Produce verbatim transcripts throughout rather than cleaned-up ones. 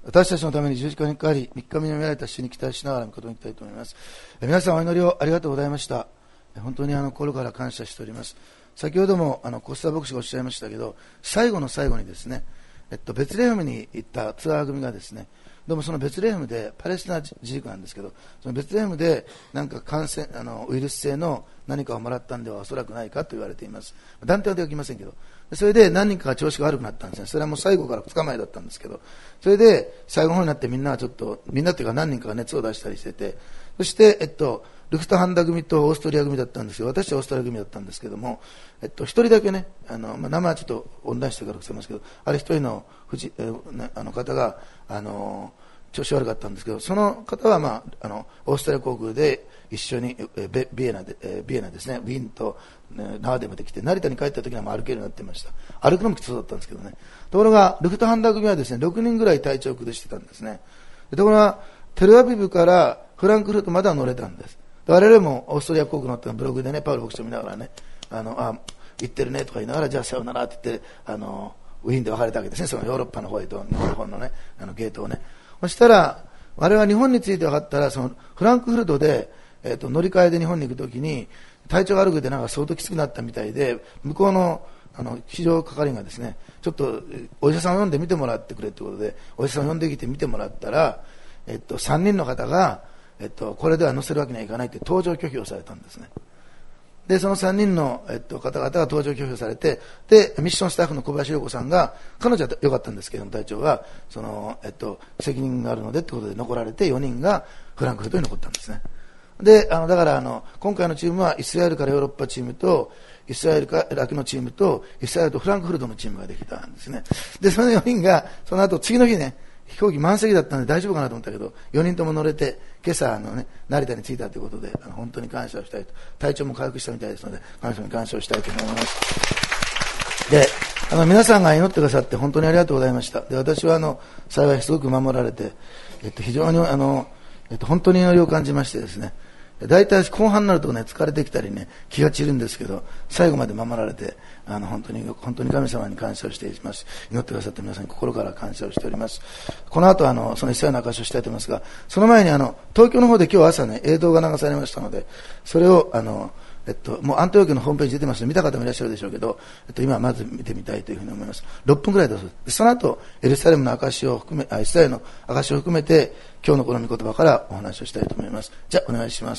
私たちのために十字架にかかり、三日目に見られた死に期待しながら御言に行きたいと思います。皆さんお祈りをありがとうございました。本当にあの心から感謝しております。先ほどもあのコスタ牧師がおっしゃいましたけど、最後の最後にですね、えっと、ベツレヘムに行ったツアー組がですね、どうもそのベツレヘムで、パレスチナ自治区なんですけど、そのベツレヘムでなんか感染あのウイルス性の何かをもらったんではおそらくないかと言われています。断定はできませんけど、それで何人かが調子が悪くなったんですね。それはもう最後からふつかまえだったんですけど、それで最後の方になってみんなはちょっと、みんなっていうか何人かが熱を出したりしてて、そして、えっと、ルフトハンダ組とオーストリア組だったんですよ。私はオーストリア組だったんですけども、えっと、一人だけね、あの、まあ、名前はちょっとオンラインしてから伏せますけど、あれ一人のふじ、えーね、あの方が、あの、調子悪かったんですけど、その方は、まあ、あのオーストラリア航空で一緒にえベビエナで、えビエナですね、ウィーンと、ね、ナーデまで来て、成田に帰った時にはもう歩けるようになっていました。歩くのもきつそうだったんですけどね。ところが、ルフトハンダ組はですね、ろくにんぐらい体調を崩してたんですね。ところが、テルアビブからフランクフルトまでは乗れたんです。我々もオーストラリア航空乗ったブログでね、パウロ牧師を見ながらね、あの、あ、行ってるねとか言いながら、じゃあさようならって言って、あの、ウィーンで別れたわけですね、そのヨーロッパの方へと、日本のね、あのゲートをね。そしたら、我々は日本について分かったら、そのフランクフルトで、えー、と乗り換えで日本に行くときに、体調が悪くてなんか相当きつくなったみたいで、向こうのあの機上係がですね、ちょっとお医者さんを呼んで見てもらってくれということで、お医者さんを呼んできて見てもらったら、えー、とさんにんの方が、えー、とこれでは乗せるわけにはいかないと搭乗拒否をされたんですね。で、そのさんにんの、えっと、方々が搭乗拒否をされて、で、ミッションスタッフの小林涼子さんが、彼女は良かったんですけども、隊長は、その、えっと、責任があるのでってことで残られて、よにんがフランクフルトに残ったんですね。で、あの、だから、あの、今回のチームは、イスラエルからヨーロッパチームと、イスラエルからのチームと、イスラエルとフランクフルトのチームができたんですね。で、そのよにんが、その後、次の日ね、飛行機満席だったので大丈夫かなと思ったけど、よにんとも乗れて、今朝あの、ね、成田に着いたということで、あの本当に感謝をしたいと、体調も回復したみたいですので、感謝に感謝をしたいと思います。で、あの皆さんが祈ってくださって本当にありがとうございました。で、私はあの幸いすごく守られて、えっと、非常にあの、えっと、本当に祈りを感じましてですね、大体後半になるとね、疲れてきたりね、気が散るんですけど、最後まで守られて、あの本当に本当に神様に感謝をしています。祈ってくださった皆さんに心から感謝をしております。この後あのその一切の証しをしたいと思いますが、その前にあの東京の方で今日朝ね、映像が流されましたので、それをあのえっと、もうアントニオ教のホームページ出てますので見た方もいらっしゃるでしょうけど、えっと、今まず見てみたいというふうに思います。ろっぷんぐらいだそうです。その後エルサレムの証を含め、あイスラエルの証を含めて今日のこの御言葉からお話をしたいと思います。じゃあお願いします。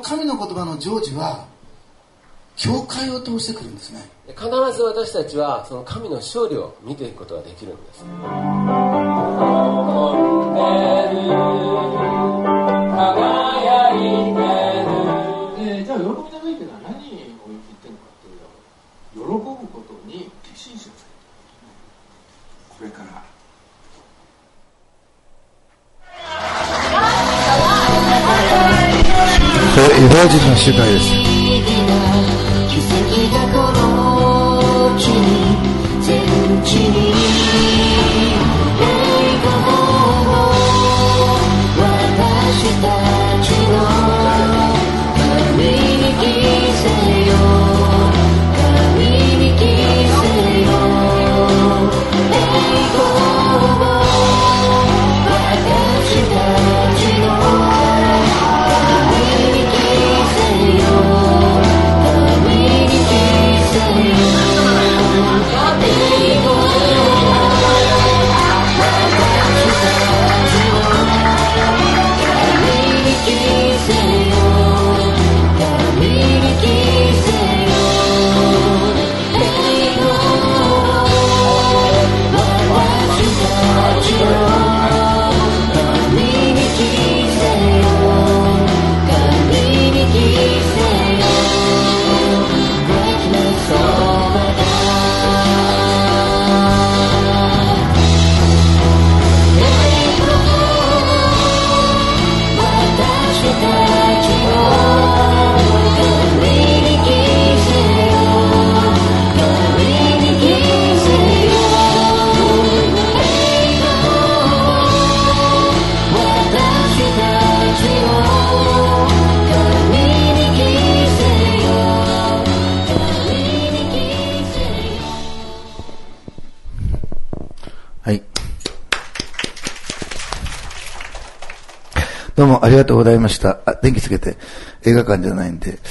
神の言葉の成就は教会を通してくるんですね。 必ず私たちはその神の勝利を見ていくことができるんです。 輝いてる。じゃあ喜びの上っていうのは何を言ってるのかっていうと、喜ぶことに決心しなさい。これからこれユダヤ人の集会です。 奇跡がこの地に全地に栄光を私たちの神に着せよ神に着せよ栄光を私たちの神に着せよ神に着せよどうもありがとうございました。あ、電気つけて、映画館じゃないんで。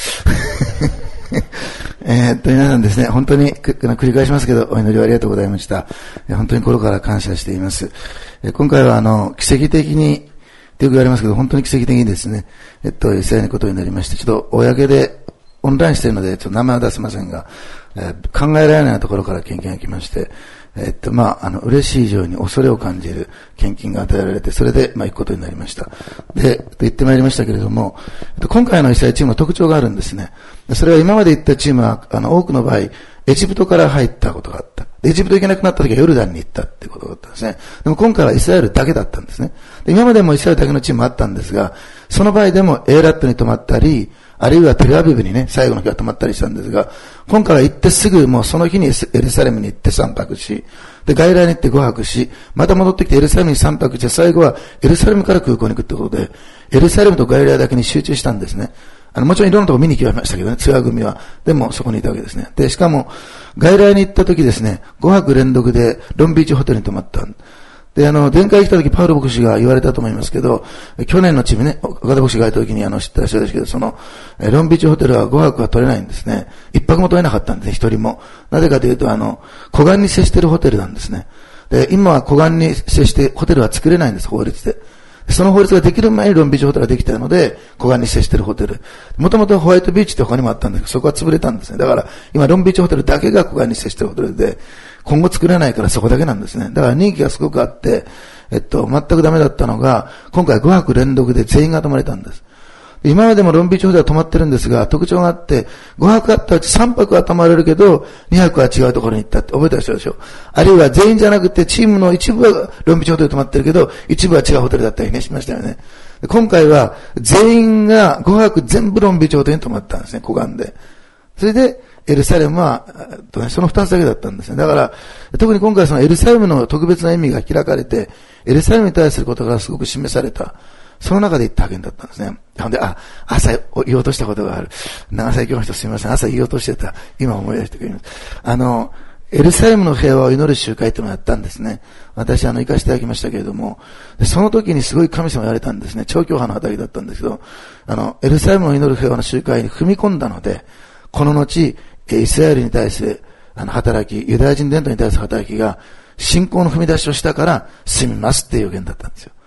えっと、皆さんですね、本当に繰り返しますけど、お祈りをありがとうございました。本当に心から感謝しています。今回はあの、奇跡的に、ってよく言われますけど、本当に奇跡的にですね、えっと、イスラエルのことになりまして、ちょっと公でオンラインしているので、ちょっと名前は出せませんが、えー、考えられないところから献金が来まして、えっと、まあ、あの、嬉しい以上に恐れを感じる献金が与えられて、それで、まあ、行くことになりました。で、と言ってまいりましたけれども、今回のイスラエルチームの特徴があるんですね。それは今まで行ったチームは、あの、多くの場合、エジプトから入ったことがあった。エジプト行けなくなった時はヨルダンに行ったっていうことがあったんですね。でも今回はイスラエルだけだったんですね。で今までもイスラエルだけのチームもあったんですが、その場合でもエーラットに泊まったり、あるいはテルアビブにね、最後の日は泊まったりしたんですが、今回は行ってすぐもうその日にエルサレムに行ってさんぱくし、で、外来に行ってごはくし、また戻ってきてエルサレムにさんぱくして、最後はエルサレムから空港に行くってことで、エルサレムと外来だけに集中したんですね。あの、もちろんいろんなとこ見に行きましたけどね、ツアー組は。でもそこにいたわけですね。で、しかも、外来に行った時ですね、ごはく連続でロンビーチホテルに泊まった。で、あの、前回来た時、パウロ牧師が言われたと思いますけど、去年のチームね、岡田牧師がいた時にあの、知ってらっしゃるんですけど、その、ロンビーチホテルはごはくは取れないんですね。一泊も取れなかったんですね、一人も。なぜかというと、あの、湖岸に接しているホテルなんですね。で、今は湖岸に接してホテルは作れないんです、法律で。その法律ができる前にロンビーチホテルができたので、湖岸に接しているホテル。もともとホワイトビーチって他にもあったんですけど、そこは潰れたんですね。だから、今ロンビーチホテルだけが湖岸に接しているホテルで、今後作れないからそこだけなんですね。だから人気がすごくあって、えっと、全くダメだったのが、今回ごはく連続で全員が泊まれたんです。今までもロンビーチホテルは泊まってるんですが、特徴があって、ごはくあったうちさんぱくは泊まれるけど、にはくは違うところに行ったって覚えてらっしゃるでしょ。あるいは全員じゃなくて、チームの一部はロンビーチホテル泊まってるけど、一部は違うホテルだったりね、しましたよね。今回は、全員がごはく全部ロンビーチホテルに泊まったんですね、湖岸で。それで、エルサレムは、その二つだけだったんですね。だから、特に今回そのエルサレムの特別な意味が開かれて、エルサレムに対することがすごく示された。その中で行った派遣だったんですね。ほんで、あ、朝言おうとしたことがある。長崎教の人すみません。朝言おうとしてた。今思い出してくれます。あの、エルサレムの平和を祈る集会っていうのをやったんですね。私、あの、行かせていただきましたけれども、でその時にすごい神様が言われたんですね。超教派の畑だったんですけど、あの、エルサレムの祈る平和の集会に踏み込んだので、この後、イスラエルに対する、あの、働き、ユダヤ人伝統に対する働きが、信仰の踏み出しをしたから、済みますっていう予言だったんですよ。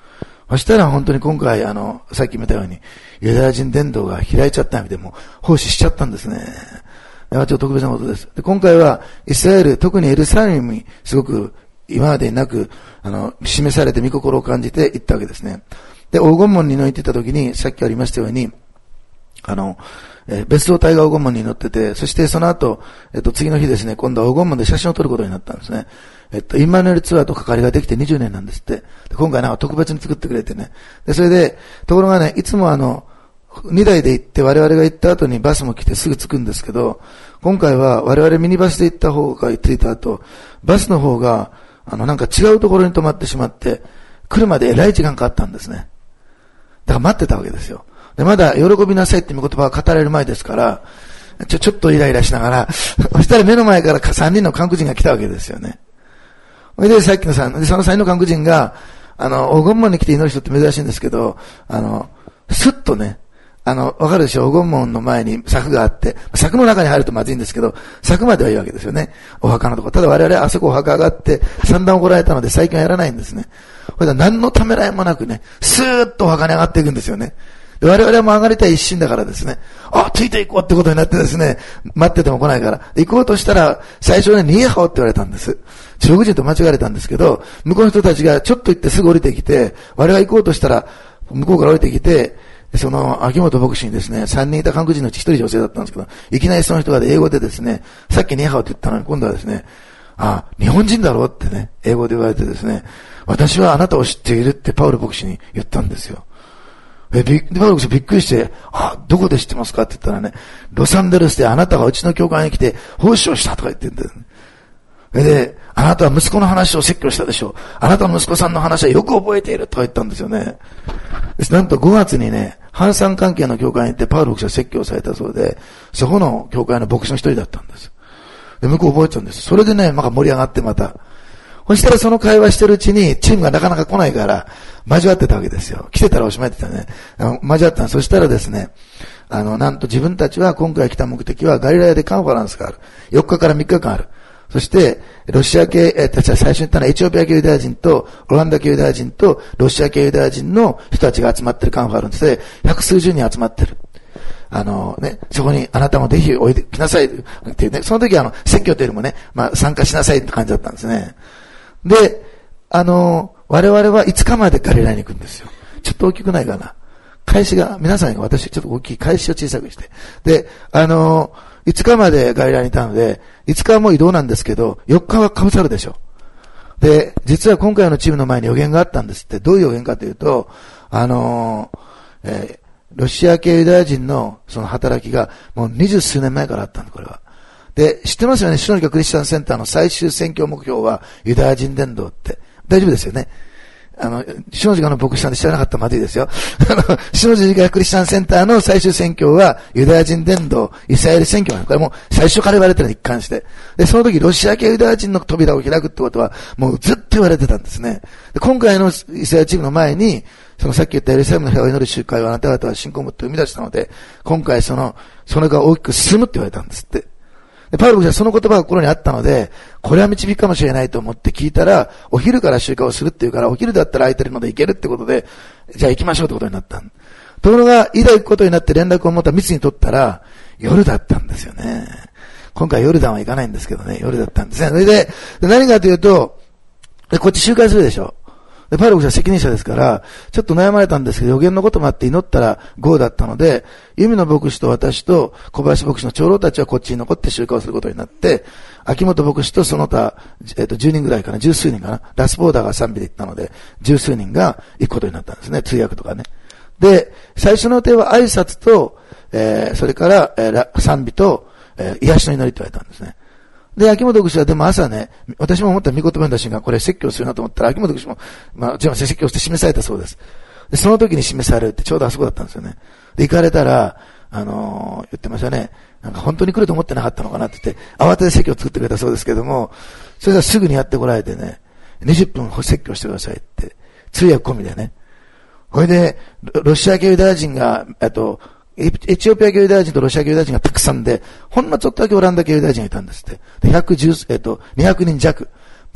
そしたら本当に今回、あの、さっき見たように、ユダヤ人伝道が開いちゃったみたいで、もう奉仕しちゃったんですね。ちょっと特別なことです。で、今回は、イスラエル、特にエルサレムにすごく今までになく、あの、示されて御心を感じて行ったわけですね。で、黄金門に乗っていた時に、さっきありましたように、あの、えー、別動隊が黄金門に乗ってて、そしてその後、えっと、次の日ですね、今度は黄金門で写真を撮ることになったんですね。えっと、インマヌエルツアーと関わりができてにじゅうねんなんですって。で今回なんか特別に作ってくれてね。で、それで、ところがね、いつもあの、にだいで行って我々が行った後にバスも来てすぐ着くんですけど、今回は我々ミニバスで行った方が着いた後、バスの方が、あの、なんか違うところに止まってしまって、来るまでえらい時間かかったんですね。だから待ってたわけですよ。で、まだ喜びなさいっていう言葉が語られる前ですから、ちょ、ちょっとイライラしながら、そしたら目の前からさんにんの韓国人が来たわけですよね。それで、さっきのさん、そのさんにんの韓国人が、あの、黄金門に来て祈る人って珍しいんですけど、あの、スッとね、あの、わかるでしょ、黄金門の前に柵があって、柵の中に入るとまずいんですけど、柵まではいいわけですよね。お墓のところ。ただ我々あそこお墓があって、散々怒られたので最近はやらないんですね。これは何のためらいもなくね、スーッとお墓に上がっていくんですよね。で我々も上がりたい一心だからですね、あ、ついていこうってことになってですね、待ってても来ないから、行こうとしたら、最初ね、逃げはおって言われたんです。中国人と間違われたんですけど、向こうの人たちがちょっと行ってすぐ降りてきて、我々が行こうとしたら、向こうから降りてきて、その、秋元牧師にですね、三人いた韓国人のうち一人女性だったんですけど、いきなりその人が英語でですね、さっきニーハオって言ったのに、今度はですね、あ、日本人だろうってね、英語で言われてですね、私はあなたを知っているってパウル牧師に言ったんですよ。え、び、パウル牧師びっくりして、あ、どこで知ってますかって言ったらね、ロサンゼルスであなたがうちの教会に来て、奉仕をしたとか言ってるんです。で、あなたは息子の話を説教したでしょう。あなたの息子さんの話はよく覚えているとか言ったんですよね。なんとごがつにね、反産関係の教会に行ってパウロ牧師が説教されたそうで、そこの教会の牧師の一人だったんです。で、向こう覚えてたんです。それでね、また盛り上がってまた。そしたらその会話してるうちに、チームがなかなか来ないから、交わってたわけですよ。来てたらおしまいって言ったね。交わったの。そしたらですね、あの、なんと自分たちは今回来た目的はガリラヤでカンファランスがある。よっかからみっかかんある。そして、ロシア系、えー、たちは最初に言ったのはエチオピア系ユダヤ人と、オランダ系ユダヤ人と、ロシア系ユダヤ人の人たちが集まってるカンファレンスで、百数十人集まってる。あのね、そこにあなたもぜひおいできなさいっていうね、その時はあの、説教というよりもね、まあ参加しなさいって感じだったんですね。で、あの、我々はいつかまでガリラヤに行くんですよ。ちょっと大きくないかな。開始が、皆さんが私ちょっと大きい開始を小さくして。で、あの、いつかまでガリラヤにいたので、いつかはもう移動なんですけど、よっかはかぶさるでしょ。で、実は今回のチームの前に予言があったんですって。どういう予言かというと、あの、えー、ロシア系ユダヤ人のその働きがもう二十数年前からあったんだ、これは。で、知ってますよね、シノニカクリスチャンセンターの最終選挙目標はユダヤ人伝道って。大丈夫ですよね。あの、シノジカの牧師さんで知らなかったらまずいですよ。あの、シノジカクリスチャンセンターの最終選挙はユダヤ人伝道、イスラエル選挙なんです。これもう最初から言われてるの一貫して。で、その時ロシア系ユダヤ人の扉を開くってことはもうずっと言われてたんですね。で、今回のイスラエルチームの前に、そのさっき言ったエルサレムの平和を祈る集会はあなた方は信仰を持って生み出したので、今回その、それが大きく進むって言われたんですって。で、パウロ牧師はその言葉が心にあったので、これは導きかもしれないと思って聞いたら、お昼から集会をするっていうから、お昼だったら空いてるので行けるってことで、じゃあ行きましょうってことになった。ところが、いざ行くことになって連絡を持った密に取ったら、夜だったんですよね。今回ヨルダンは行かないんですけどね、夜だったんですね。それで、で何かというと、でこっち集会するでしょ。で、パウロ牧師は責任者ですから、ちょっと悩まれたんですけど、予言のこともあって祈ったらゴーだったので、ユミの牧師と私と小林牧師の長老たちはこっちに残って集会をすることになって、秋元牧師とその他、えっと、じゅうにんぐらいかな、十数人かな、ラスボーダーが賛美で行ったので、十数人が行くことになったんですね、通訳とかね。で、最初の予定は挨拶と、えー、それから、えー、賛美と、えー、癒しの祈りと言われたんですね。で、秋元牧師はでも朝ね、私も思った見言葉の瞬間、これ説教するなと思ったら、秋元牧師も、まあ、もちろん説教して示されたそうです。で、その時に示されるってちょうどあそこだったんですよね。で、行かれたら、あのー、言ってましたね。なんか本当に来ると思ってなかったのかなって言って、慌てて説教を作ってくれたそうですけども、それがすぐにやってこられてね、にじゅっぷん説教してくださいって、通訳込みでね。これで、ロシア系ユダヤ人が、あと、エチオピア系ユダヤ人とロシア系ユダヤ人がたくさんで、ほんのちょっとだけオランダ系ユダヤ人がいたんですって。で、ひゃくじゅう、えっと、にひゃくにん弱。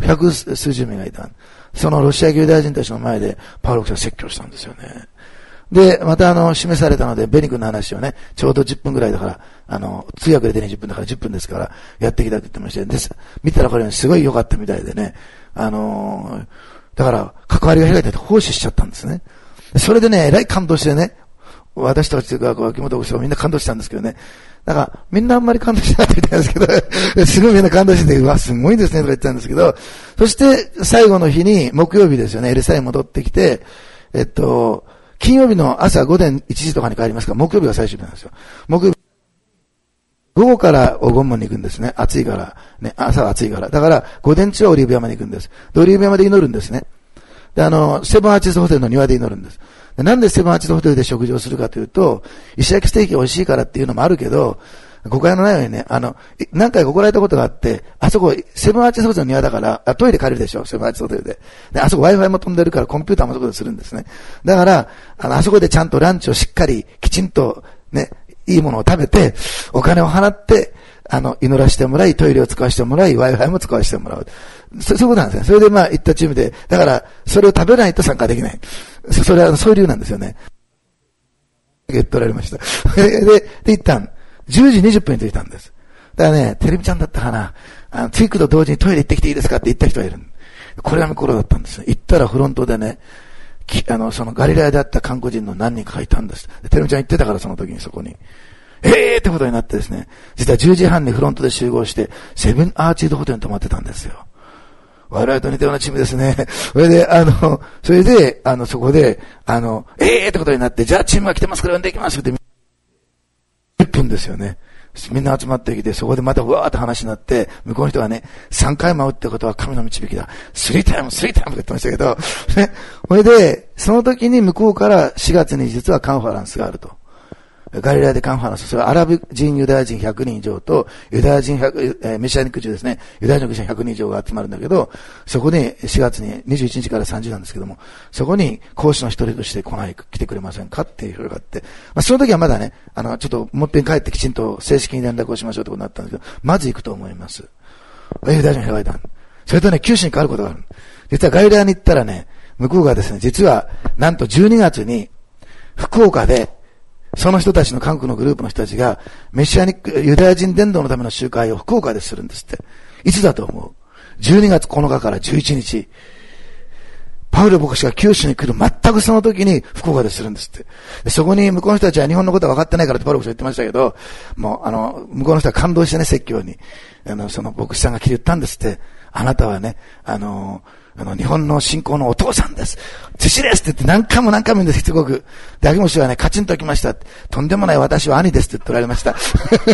百数十名がいた。そのロシアユダヤ人たちの前でパウロ牧師が説教したんですよね。で、またあの、示されたので、ベニ君の話をね、ちょうどじゅっぷんぐらいだから、あの、通訳でにじゅっぷんだからじゅっぷんですから、やってきたって言ってまして、です。見たらこれすごい良かったみたいでね、あのー、だから、関わりが開いてて奉仕しちゃったんですね。それでね、えらい感動してね、私たちというか、秋元牧師はみんな感動したんですけどね。だから、みんなあんまり感動しなかったみたいですけど、すごいみんな感動してて、うわ、すごいですね、とか言ってたんですけど、そして最後の日に、木曜日ですよね、エルサレム戻ってきて、えっと、金曜日の朝午前いちじとかに帰りますから、木曜日が最終日なんですよ。木曜日、午後からおごんもに行くんですね。暑いから。ね、朝は暑いから。だから、午前中はオリーブ山に行くんです。で、オリーブ山で祈るんですね。で、あの、セブンアーチーズホテルの庭で祈るんです。で、なんでセブンアーチーズホテルで食事をするかというと、石焼きステーキ美味しいからっていうのもあるけど、誤解のないようにね、あの、何回か怒られたことがあって、あそこ、セブンアーチーズホテルの庭だから、あトイレ借りるでしょ、セブンアーチーズホテルで。で、あそこ Wi-Fi も飛んでるからコンピューターもそこでするんですね。だから、あの、あそこでちゃんとランチをしっかり、きちんと、ね、いいものを食べて、お金を払って、あの、祈らせてもらい、トイレを使わせてもらい、Wi-Fi も使わせてもらう。そ、そういうことなんですね。それでまあ、行ったチームで、だから、それを食べないと参加できない。そ、それは、そういう理由なんですよね。言っておられました。で、で、行ったん。じゅうじにじゅっぷんに着いたんです。だからね、テレビちゃんだったかな。あの、着くと同時にトイレ行ってきていいですかって言った人がいる。これが心だったんですよ。行ったらフロントでね、あの、そのガリラヤであった韓国人の何人かがいたんです。でテレビちゃん行ってたからその時にそこに。えーってことになってですね、実はじゅうじはんにフロントで集合して、セブンアーチーズホテルに泊まってたんですよ。我々と似たようなチームですね。それで、あの、それで、あの、そこで、あの、えーってことになって、じゃあチームが来てますから呼んでいきますって、いっぷんですよね。みんな集まってきて、そこでまたうわーって話になって、向こうの人がね、さんかい回ってことは神の導きだ。スリータイム、スリータイムって言ってましたけど、ね。それで、その時に向こうからしがつに実はカンファレンスがあると。ガリラヤでカンファレンス、それはアラブ人ユダヤ人ひゃくにん以上と、ユダヤ人ひゃく、えー、メシアニック人ですね、ユダヤ人のひゃくにん以上が集まるんだけど、そこにしがつににじゅういちにちからさんじゅうなんですけども、そこに講師の一人として来ない、来てくれませんかっていう声があって、まあその時はまだね、あの、ちょっともっぺん帰ってきちんと正式に連絡をしましょうってことになったんですけど、まず行くと思います。ユダヤ人が開いた。それとね、九州に変わることがある。実はガリラヤに行ったらね、向こうがですね、実は、なんとじゅうにがつに、福岡で、その人たちの韓国のグループの人たちが、メシアニック、ユダヤ人伝道のための集会を福岡でするんですって。いつだと思う ?じゅうにがつこのかからじゅういちにち。パウロ牧師が九州に来る全くその時に福岡でするんですって。でそこに向こうの人たちは日本のことは分かってないからってパウロ牧師は言ってましたけど、もうあの、向こうの人は感動してね、説教に。あの、その牧師さんが来て言ったんですって。あなたはね、あの、あの、日本の信仰のお父さんです。弟子ですって言って何回も何回も言うんです、しつこく。で、秋元はね、カチンときました。とんでもない私は兄ですって言っておられました。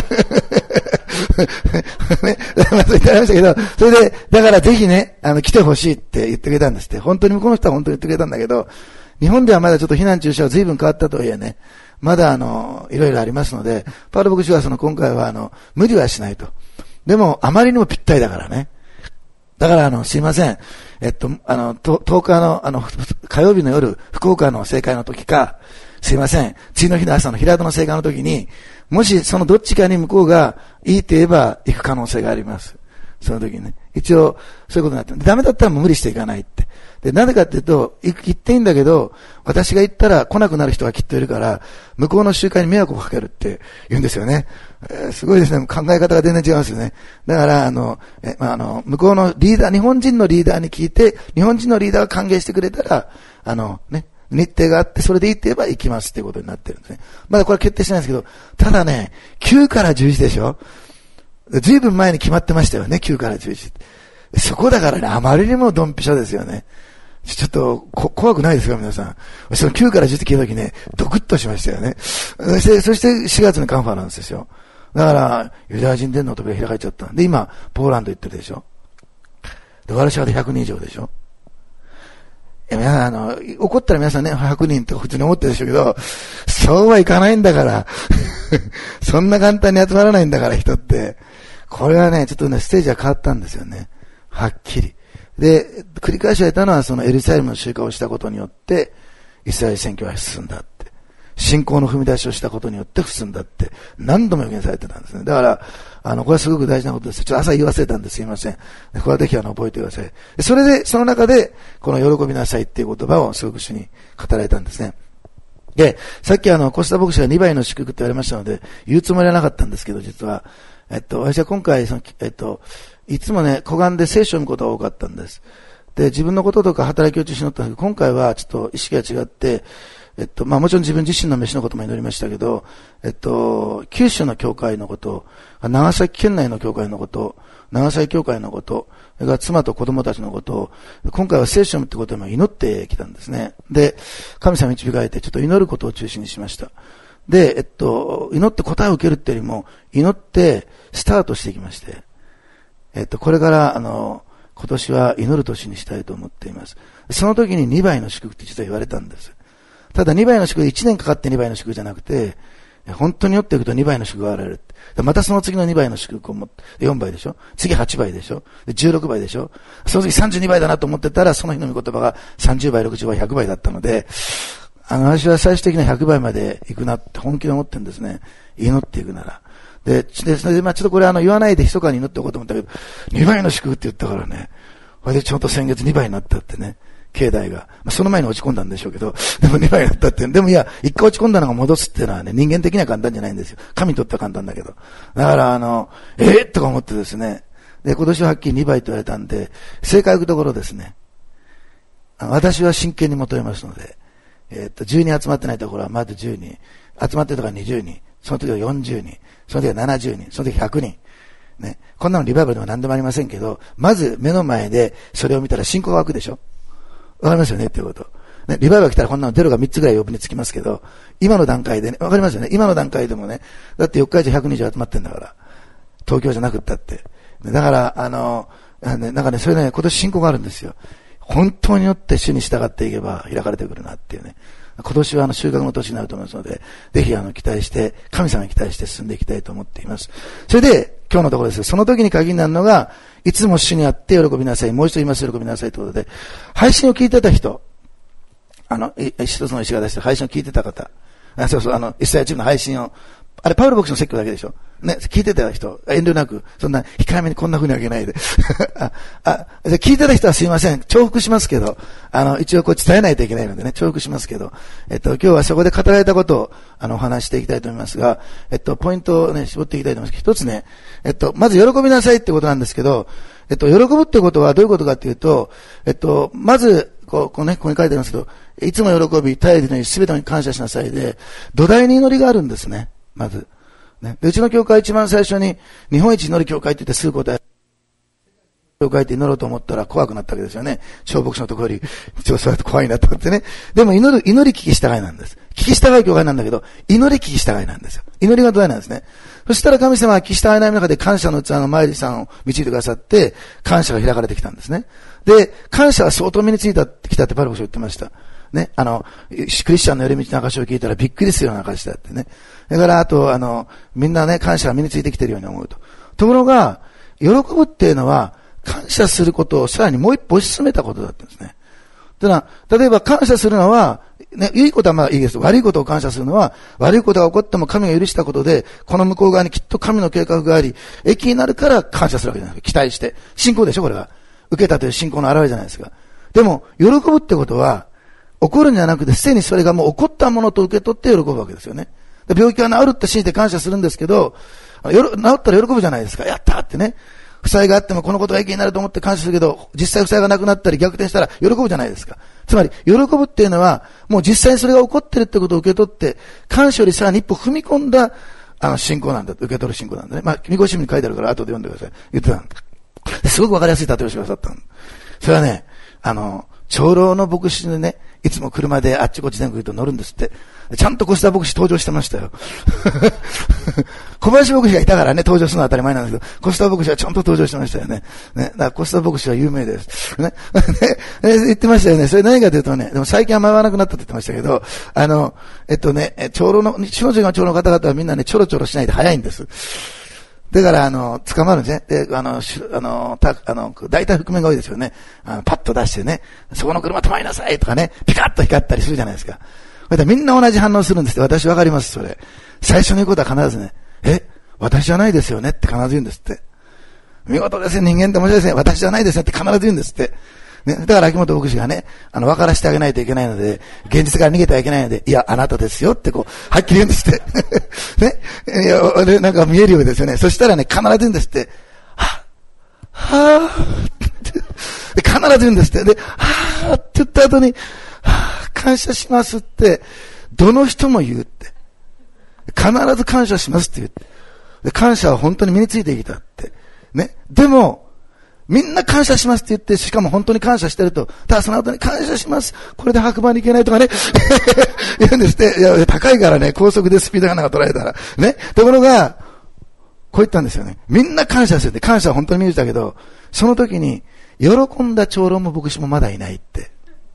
ね、そう言っておられましたけど、それで、だからぜひね、あの、来てほしいって言ってくれたんですって。本当に向こうの人は本当に言ってくれたんだけど、日本ではまだちょっと避難中止は随分変わったとはいえね、まだあの、いろいろありますので、パウロ牧師はその今回はあの、無理はしないと。でも、あまりにもぴったりだからね。だから、あの、すいません。えっと、あの、ととおかの、あの、火曜日の夜、福岡の正会の時か、すいません。次の日の朝の平戸の正会の時に、もしそのどっちかに向こうがいいと言えば行く可能性があります。その時にね。一応、そういうことになってダメだったらもう無理していかないって。で、なぜかっていうと、行っていいんだけど、私が行ったら来なくなる人がきっといるから、向こうの集会に迷惑をかけるって言うんですよね。えー、すごいですね。考え方が全然違いますよね。だから、あの、え、まあ、あの、向こうのリーダー、日本人のリーダーに聞いて、日本人のリーダーが歓迎してくれたら、あの、ね、日程があって、それでいいって言えば行きますっていうことになってるんですね。まだこれ決定してないんですけど、ただね、きゅうからじゅういちでしょ？ずいぶん前に決まってましたよね、きゅうからじゅういち。そこだからね、あまりにもドンピシャですよね。ちょっと、こ、怖くないですか皆さん。そのきゅうからじゅうって聞いたときね、ドクッとしましたよね。そして、そしてしがつにカンファレンスですよ。だから、ユダヤ人伝の扉が開かれちゃった。で、今、ポーランド行ってるでしょ。で、ワルシャワでひゃくにん以上でしょ。いや、皆さん、あの、怒ったら皆さんね、ひゃくにんって普通に思ってるでしょうけど、そうはいかないんだから。そんな簡単に集まらないんだから、人って。これはね、ちょっとね、ステージは変わったんですよね。はっきり。で、繰り返し言われたのは、そのエルサレムの集会をしたことによって、イスラエル選挙は進んだって。 信仰の踏み出しをしたことによって進んだって何度も予言されてたんですね。だから、あの、これはすごく大事なことです。ちょっと朝言い忘れたんですいません。これはぜひあの、覚えてください。それで、その中で、この喜びなさいっていう言葉をすごく主に語られたんですね。で、さっきあの、コスタ牧師がにばいの祝福って言われましたので、言うつもりはなかったんですけど、実は、えっと、私は今回、その、えっと、いつもね、小眼で聖書を読むことが多かったんです。で、自分のこととか働きを中心になったんですけど、今回はちょっと意識が違って、えっと、まあもちろん自分自身の飯のことも祈りましたけど、えっと、九州の教会のこと、長崎県内の教会のこと、長崎教会のこと、それから妻と子供たちのことを、今回は聖書を読むってことを祈ってきたんですね。で、神様に導かれてちょっと祈ることを中心にしました。で、えっと、祈って答えを受けるっていうよりも、祈ってスタートしていきまして、えっと、これから、あの、今年は祈る年にしたいと思っています。その時ににばいの祝福って実は言われたんです。ただにばいの祝福でいちねんかかってにばいの祝福じゃなくて、本当に祈っていくとにばいの祝福が現れる。またその次のにばいの祝福を持って、よんばいでしょ、次はちばいでしょ、じゅうろくばいでしょ、その次さんじゅうにばいだなと思ってたら、その日の御言葉がさんじゅうばい、ろくじゅうばい、ひゃくばいだったので、あの、私は最終的にはひゃくばいまで行くなって本気で思ってるんですね。祈っていくなら。で、で、それで、まあちょっとこれあの、言わないで密かに祈っておこうと思ったけど、にばいの祝福って言ったからね、これでちょうど先月にばいになったってね。境内が。まあ、その前に落ち込んだんでしょうけど、でもにばいになったって。でもいや、一回落ち込んだのが戻すっていうのはね、人間的には簡単じゃないんですよ。神にとっては簡単だけど。だからあの、えー、とか思ってですね。で、今年ははっきりにばいと言われたんで、正解行くところですね。私は真剣に求めますので、えー、っと、じゅうにん集まってないところはまずじゅうにん。集まってるところはにじゅうにん。その時はよんじゅうにん。その時はななじゅうにん。その時ひゃくにん。ね。こんなのリバイバルでも何でもありませんけど、まず目の前でそれを見たら信仰が湧くでしょ。わかりますよねっていうこと。ね、リバイバル来たらこんなのゼロがみっつぐらい余分につきますけど、今の段階でね、わかりますよね。今の段階でもね、だってよっか以上ひゃくにん以上集まってんだから。東京じゃなくったって。だから、あの、ね、なんかね、それね、今年信仰があるんですよ。本当によって主に従っていけば開かれてくるなっていうね。今年はあの収穫の年になると思いますので、ぜひあの期待して、神様に期待して進んでいきたいと思っています。それで、今日のところです。その時に鍵になるのが、いつも主にあって喜びなさい。もう一度言います。喜びなさいということで、配信を聞いてた人、あの、一つの石が出して配信を聞いてた方、あ、そうそう、あの、イスラエルチームの配信を、あれ、パウロ牧師の説教だけでしょ。ね、聞いてた人、遠慮なく、そんな、控えめにこんな風にあげないで。あ、あ、聞いてた人はすいません。重複しますけど、あの、一応こう伝えないといけないのでね、重複しますけど、えっと、今日はそこで語られたことを、あの、お話していきたいと思いますが、えっと、ポイントをね、絞っていきたいと思います。一つね、えっと、まず喜びなさいってことなんですけど、えっと、喜ぶってことはどういうことかっていうと、えっと、まず、こう、こうね、ここに書いてありますけど、いつも喜び、絶えずにすべてに感謝しなさいで、土台に祈りがあるんですね。まず。ね。で、うちの教会一番最初に、日本一祈り教会って言ってすぐ答え、教会って祈ろうと思ったら怖くなったわけですよね。小牧師のところより、ちょっとそうやって怖いなと思ってね。でも祈る、祈り聞き従いなんです。聞き従い教会なんだけど、祈り聞き従いなんですよ。祈りが土台なんですね。そしたら神様は聞き従いない中で感謝の器のマイリさんを導いてくださって、感謝が開かれてきたんですね。で、感謝は相当身についたってきたってパルコ師は言ってました。ね、あの、クリスチャンの寄り道の証を聞いたらびっくりするような証だってね。だから、あと、あの、みんなね、感謝が身についてきてるように思うと。ところが、喜ぶっていうのは、感謝することをさらにもう一歩推し進めたことだったんですね。ただ、例えば感謝するのは、ね、いいことはまあいいです。悪いことを感謝するのは、悪いことが起こっても神が許したことで、この向こう側にきっと神の計画があり、益になるから感謝するわけじゃないですか。期待して。信仰でしょ、これは。受けたという信仰の表れじゃないですか。でも、喜ぶってことは、起こるんじゃなくて、すでにそれがもう起こったものと受け取って喜ぶわけですよね。病気が治るって信じて感謝するんですけど、治ったら喜ぶじゃないですか。やったってね。負債があってもこのことが益になると思って感謝するけど、実際負債がなくなったり逆転したら喜ぶじゃないですか。つまり、喜ぶっていうのは、もう実際にそれが起こってるってことを受け取って、感謝よりさらに一歩踏み込んだ、あの、信仰なんだ。受け取る信仰なんだね。まあ、見越しに書いてあるから後で読んでください。言ってた。すごくわかりやすい例えをしてくださったの。それはね、あの、長老の牧師でね、いつも車であっちこっち全国と乗るんですって。ちゃんと小須田牧師登場してましたよ。小林牧師がいたからね、登場するのは当たり前なんですけど、小須田牧師はちゃんと登場してましたよね。ね、だから小須田牧師は有名です。ね、ね、言ってましたよね。それ何かというとね、でも最近は回らなくなったって言ってましたけど、あの、えっとね、長老の、日の字が長老の方々はみんなね、ちょろちょろしないで早いんです。だから、あの、捕まるんですね。で、あの、しあの、た、あの、大体覆面が多いですよね。あの、パッと出してね、そこの車止まりなさいとかね、ピカッと光ったりするじゃないですか。 またみんな同じ反応するんですって。私わかります、それ。最初の言うことは必ずね、え私じゃないですよねって必ず言うんですって。見事ですね、人間って面白いですね。私じゃないですねって必ず言うんですって。ね、だから秋元牧師がね、あの、分からせてあげないといけないので、現実から逃げてはいけないので、いや、あなたですよってこう、はっきり言うんですって。ね。いや、で、なんか見えるようですよね。そしたらね、必ず言うんですって。はぁ、はぁ、必ず言うんですって。で、はぁって言った後に、はぁ、感謝しますって、どの人も言うって。必ず感謝しますって言って。で感謝は本当に身についてきたって。ね。でも、みんな感謝しますって言って、しかも本当に感謝してると、ただその後に感謝します。これで白馬に行けないとかね。言うんですって。いや、高いからね、高速でスピードがなんか捉えたら。ね。ところが、こう言ったんですよね。みんな感謝するって、感謝は本当に見えたけど、その時に、喜んだ長老も牧師もまだいないって。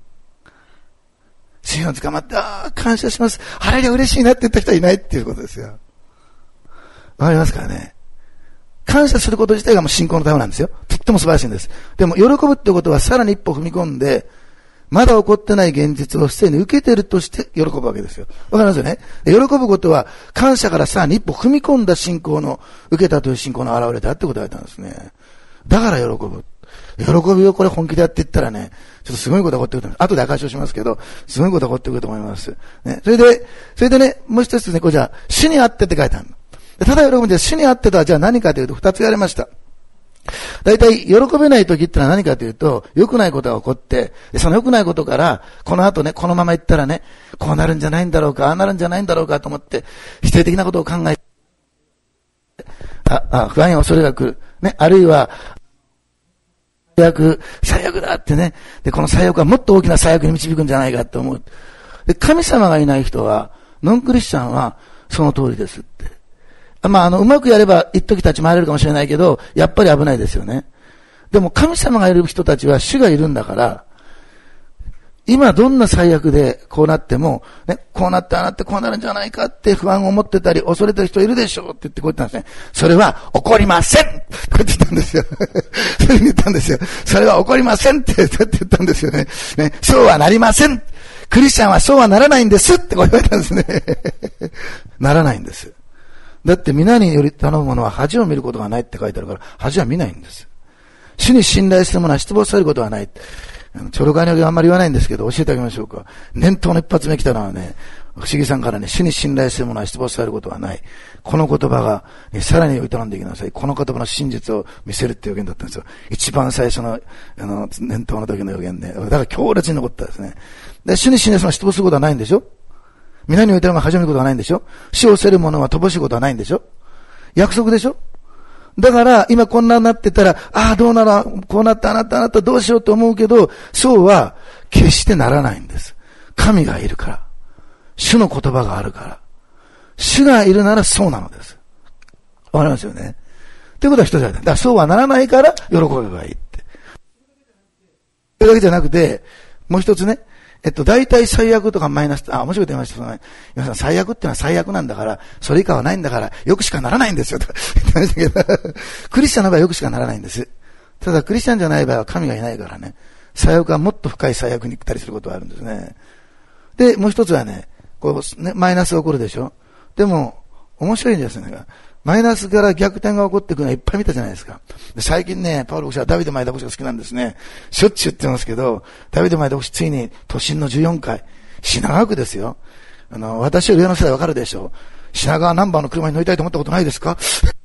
主人を捕まって、ああ、感謝します。あれが嬉しいなって言った人はいないっていうことですよ。わかりますからね。感謝すること自体がもう信仰のためなんですよ。とっても素晴らしいんです。でも、喜ぶってことはさらに一歩踏み込んで、まだ起こってない現実をすでに受けてるとして喜ぶわけですよ。わかりますよね。喜ぶことは、感謝からさらに一歩踏み込んだ信仰の、受けたという信仰の現れだってことが言われたんですね。だから喜ぶ。喜びをこれ本気でやっていったらね、ちょっとすごいことが起こってくると思います。後で証しをしますけど、すごいことが起こってくると思います。ね。それで、それでね、もう一つね、これじゃあ、主にあってって書いてあるの。ただ喜ぶんです。主にあってとはじゃあ何かというと二つ言われました。大体喜べない時ってのは何かというと、良くないことが起こって、その良くないことから、この後ね、このまま行ったらね、こうなるんじゃないんだろうか、ああなるんじゃないんだろうかと思って、否定的なことを考えて、あ、あ、不安や恐れが来る。ね、あるいは、最悪、最悪だってね。で、この最悪はもっと大きな最悪に導くんじゃないかって思う。で、神様がいない人は、ノンクリスチャンは、その通りですって。まあ、あの、うまくやれば、一時立ち回れるかもしれないけど、やっぱり危ないですよね。でも、神様がいる人たちは、主がいるんだから、今どんな最悪でこうなっても、ね、こうなってああなってこうなるんじゃないかって不安を持ってたり、恐れてる人いるでしょうって言ってこう言ったんですね。それは起こりませんこう言ってたんですよ。それ言ったんですよ。それは起こりませんって言ったんですよね。ね、そうはなりません。クリスチャンはそうはならないんですってこう言われたんですね。ならないんです。だって皆により頼むものは恥を見ることがないって書いてあるから、恥は見ないんです。主に信頼するものは失望されることはない。ちょろかにはあんまり言わないんですけど、教えてあげましょうか。念頭の一発目来たのはね、不思議さんからね、主に信頼するものは失望されることはない。この言葉が、ね、さらに営んでいきなさい。この言葉の真実を見せるって予言だったんですよ。一番最初の、あの、念頭の時の予言で、ね。だから強烈に残ったですね。で、主に信頼するものは失望することはないんでしょ？皆においてのが始めることはないんでしょ？死をせる者は乏しいことはないんでしょ？約束でしょ？だから、今こんなになってたら、ああ、どうなら、こうなった、あなった、あなった、どうしようと思うけど、そうは、決してならないんです。神がいるから。主の言葉があるから。主がいるならそうなのです。わかりますよね。ということは一つだ。だからそうはならないから、喜べばいいって。それだけじゃなくて、もう一つね、えっと、大体最悪とかマイナス、あ、面白いこと言いました。その皆さん、最悪ってのは最悪なんだから、それ以下はないんだから、よくしかならないんですよ、とか言ってましたけど、クリスチャンの場合はよくしかならないんです。ただ、クリスチャンじゃない場合は神がいないからね、最悪はもっと深い最悪に行ったりすることがあるんですね。で、もう一つはね、こう、ね、マイナスが起こるでしょ。でも、面白いんですね。マイナスから逆転が起こってくるのはいっぱい見たじゃないですか。で最近ね、パウロ牧師はダビデ前田牧師が好きなんですね。しょっちゅう言ってますけど、ダビデ前田牧師ついに都心のじゅうよんかい、品川区ですよ。あの、私より上の世代わかるでしょう。品川ナンバーの車に乗りたいと思ったことないですか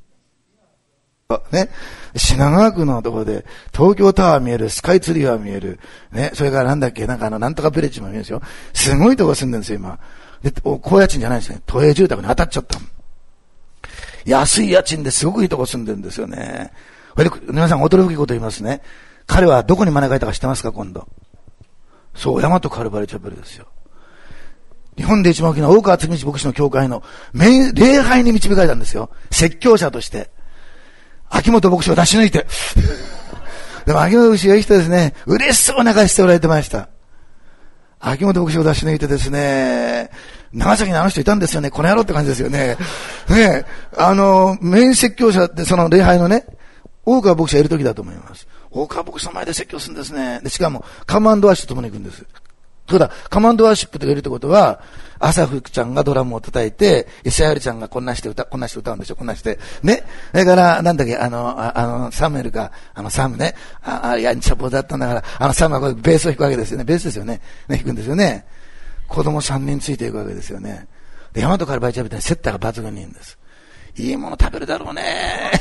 ね。品川区のところで、東京タワー見える、スカイツリーは見える。ね。それからなんだっけ、なんかあの、なんとかビレッジも見えるんですよ。すごいとこ住んでるんですよ、今。で、高家賃じゃないですね。都営住宅に当たっちゃった。安い家賃ですごくいいとこ住んでるんですよね。これで皆さん驚くこと言いますね。彼はどこに招かれたか知ってますか、今度。そう、大和カルバリーチャペルですよ。日本で一番大きな大川嗣道牧師の教会の礼拝に導かれたんですよ。説教者として。秋元牧師を出し抜いて。でも秋元牧師がいい人ですね。嬉しそうな顔しておられてました。秋元牧師を出し抜いてですね、長崎にあの人いたんですよね。この野郎って感じですよね。ねえ、あの、メイン説教者ってその礼拝のね、大川牧師がいる時だと思います。大川牧師の前で説教するんですね。で、しかも、カムアンドアッシュと共に行くんです。 そうだ、カマンドワーシップと言えるってことは、アサフちゃんがドラムを叩いて、イスラエルちゃんがこんなして歌、こんなして歌うんでしょ、こんなして。ね。それから、なんだっけ、あの、ああの、サムエルか、あの、サムね。あ、あ、やんちゃ坊だったんだから、あの、サムはこれベースを弾くわけですよね。ベースですよね。ね、弾くんですよね。子供さんにんついていくわけですよね。で、大和からバイチャみたいにセッターが抜群にいいんです。いいもの食べるだろうね。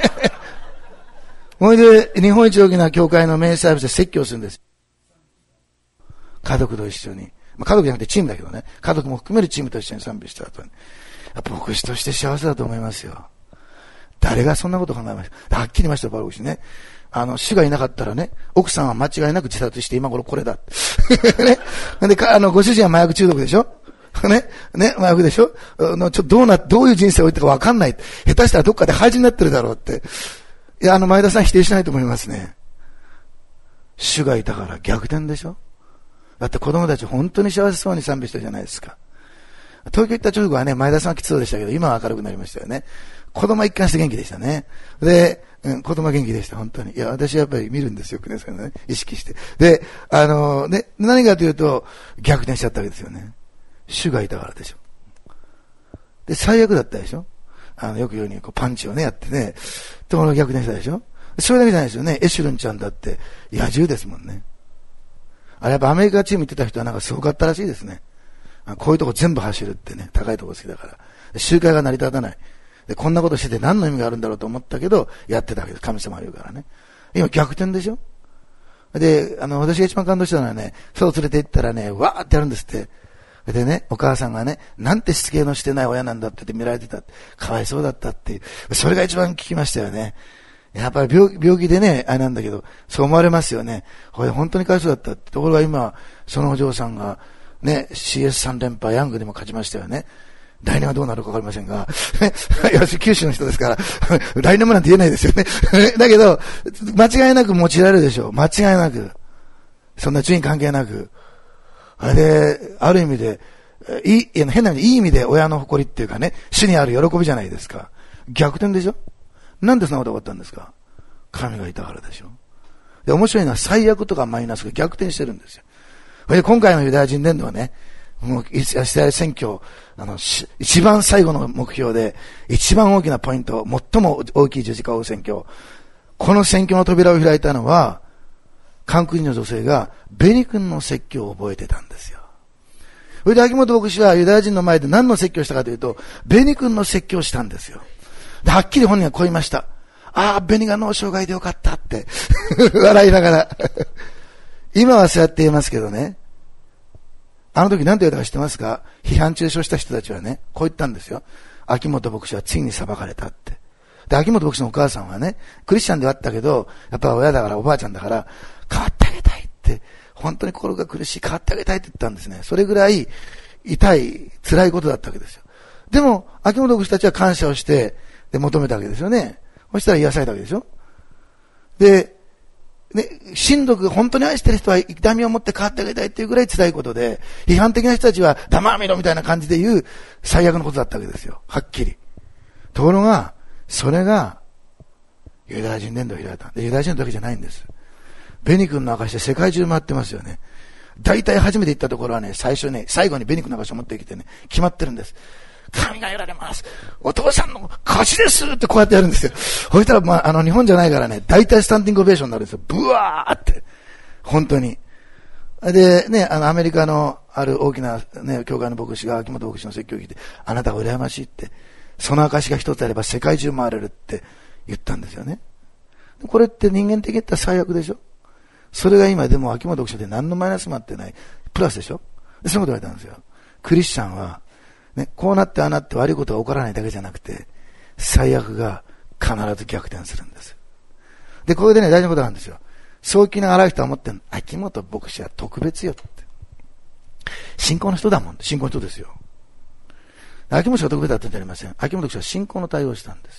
それで、日本一大きな教会のメインサービスで説教するんです。家族と一緒に。まあ、家族じゃなくてチームだけどね。家族も含めるチームと一緒に賛美した後に。牧師として幸せだと思いますよ。誰がそんなこと考えました。はっきり言いましたよ、牧師ね。あの、主がいなかったらね、奥さんは間違いなく自殺して今頃これだ。ね。で、か、あの、ご主人は麻薬中毒でしょね。ね、麻薬でしょの、ちょっとどうな、どういう人生を置いてかわかんない。下手したらどっかで廃人になってるだろうって。いや、あの、前田さん否定しないと思いますね。主がいたから逆転でしょ。だって子供たち本当に幸せそうに賛美したじゃないですか。東京行った直後はね、前田さんはきつそうでしたけど、今は明るくなりましたよね。子供は一貫して元気でしたね。で、うん、子供は元気でした、本当に。いや、私はやっぱり見るんですよ、ね、それね、意識して。で、あの、ね、何かというと、逆転しちゃったわけですよね。主がいたからでしょ。で、最悪だったでしょ。あの、よく言うように、こう、パンチをね、やってね、ところが逆転したでしょ。それだけじゃないですよね。エシュルンちゃんだって、野獣ですもんね。あれやっぱアメリカチーム行ってた人はなんかすごかったらしいですね。こういうとこ全部走るってね、高いとこ好きだから。集会が成り立たない。で、こんなことしてて何の意味があるんだろうと思ったけど、やってたわけです。神様が言うからね。今逆転でしょ。で、あの、私が一番感動したのはね、そう連れて行ったらね、わーってやるんですって。でね、お母さんがね、なんてしつけのしてない親なんだって言って見られてた。かわいそうだったっていう。それが一番聞きましたよね。やっぱり病, 病気でね、あれなんだけど、そう思われますよね。これ本当にかわいそうだったって。ところが今、そのお嬢さんが、ね、シーエスさん 連覇ヤングでも勝ちましたよね。来年はどうなるかわかりませんが、私九州の人ですから、来年もなんて言えないですよね。だけど、間違いなく用いられるでしょう。間違いなく。そんな順位関係なく。あれで、ある意味で、いい、変な意味でいい意味で親の誇りっていうかね、主にある喜びじゃないですか。逆転でしょ。なんでそんなことがあったんですか。神がいたからでしょ。で、面白いのは最悪とかマイナスが逆転してるんですよ。で、今回のユダヤ人伝道はね、もうイスラエル選挙、あの、一番最後の目標で、一番大きなポイント、最も大きい十字架を追う選挙。この選挙の扉を開いたのは、韓国人の女性が、ベニ君の説教を覚えてたんですよ。それで秋元牧師はユダヤ人の前で何の説教をしたかというと、ベニ君の説教をしたんですよ。で、はっきり本人がこう言いました。ああ、ベニが脳障害でよかったって。笑いながら。今はそうやって言いますけどね。あの時何て言うか知ってますか。批判中傷した人たちはね、こう言ったんですよ。秋元牧師はついに裁かれたって。で、秋元牧師のお母さんはね、クリスチャンではあったけど、やっぱ親だからおばあちゃんだから、変わってあげたいって、本当に心が苦しい、変わってあげたいって言ったんですね。それぐらい痛い、辛いことだったわけですよ。でも、秋元牧師たちは感謝をして、で、求めたわけですよね。そしたら癒されたわけでしょ。で、ね、親族が本当に愛してる人は痛みを持って変わってあげたいっていうぐらい辛いことで、批判的な人たちは黙みろみたいな感じで言う最悪のことだったわけですよ。はっきり。ところが、それが、ユダヤ人伝道を開いた。で、ユダヤ人だけじゃないんです。ベニ君の証で世界中回ってますよね。大体初めて行ったところはね、最初ね、最後にベニ君の証を持ってきてね、決まってるんです。神が得られます。お父さんの勝ちですってこうやってやるんですよ。そしたら、まあ、あの、日本じゃないからね、大体スタンディングオベーションになるんですよ。ブワーって。本当に。で、ね、あの、アメリカのある大きなね、教会の牧師が秋元牧師の説教を聞いて、あなたが羨ましいって、その証が一つあれば世界中回れるって言ったんですよね。これって人間的に言ったら最悪でしょ。それが今でも秋元牧師で何のマイナスもあってない。プラスでしょ。でそういうこと言われたんですよ。クリスチャンは、ね、こうなってああなって悪いことが起こらないだけじゃなくて、最悪が必ず逆転するんです。で、これでね、大事なことなんですよ。早期の荒い人は思ってるの、秋元牧師は特別よって。信仰の人だもん。信仰の人ですよ。秋元氏が特別だったんじゃありません。秋元氏は信仰の対応をしたんです。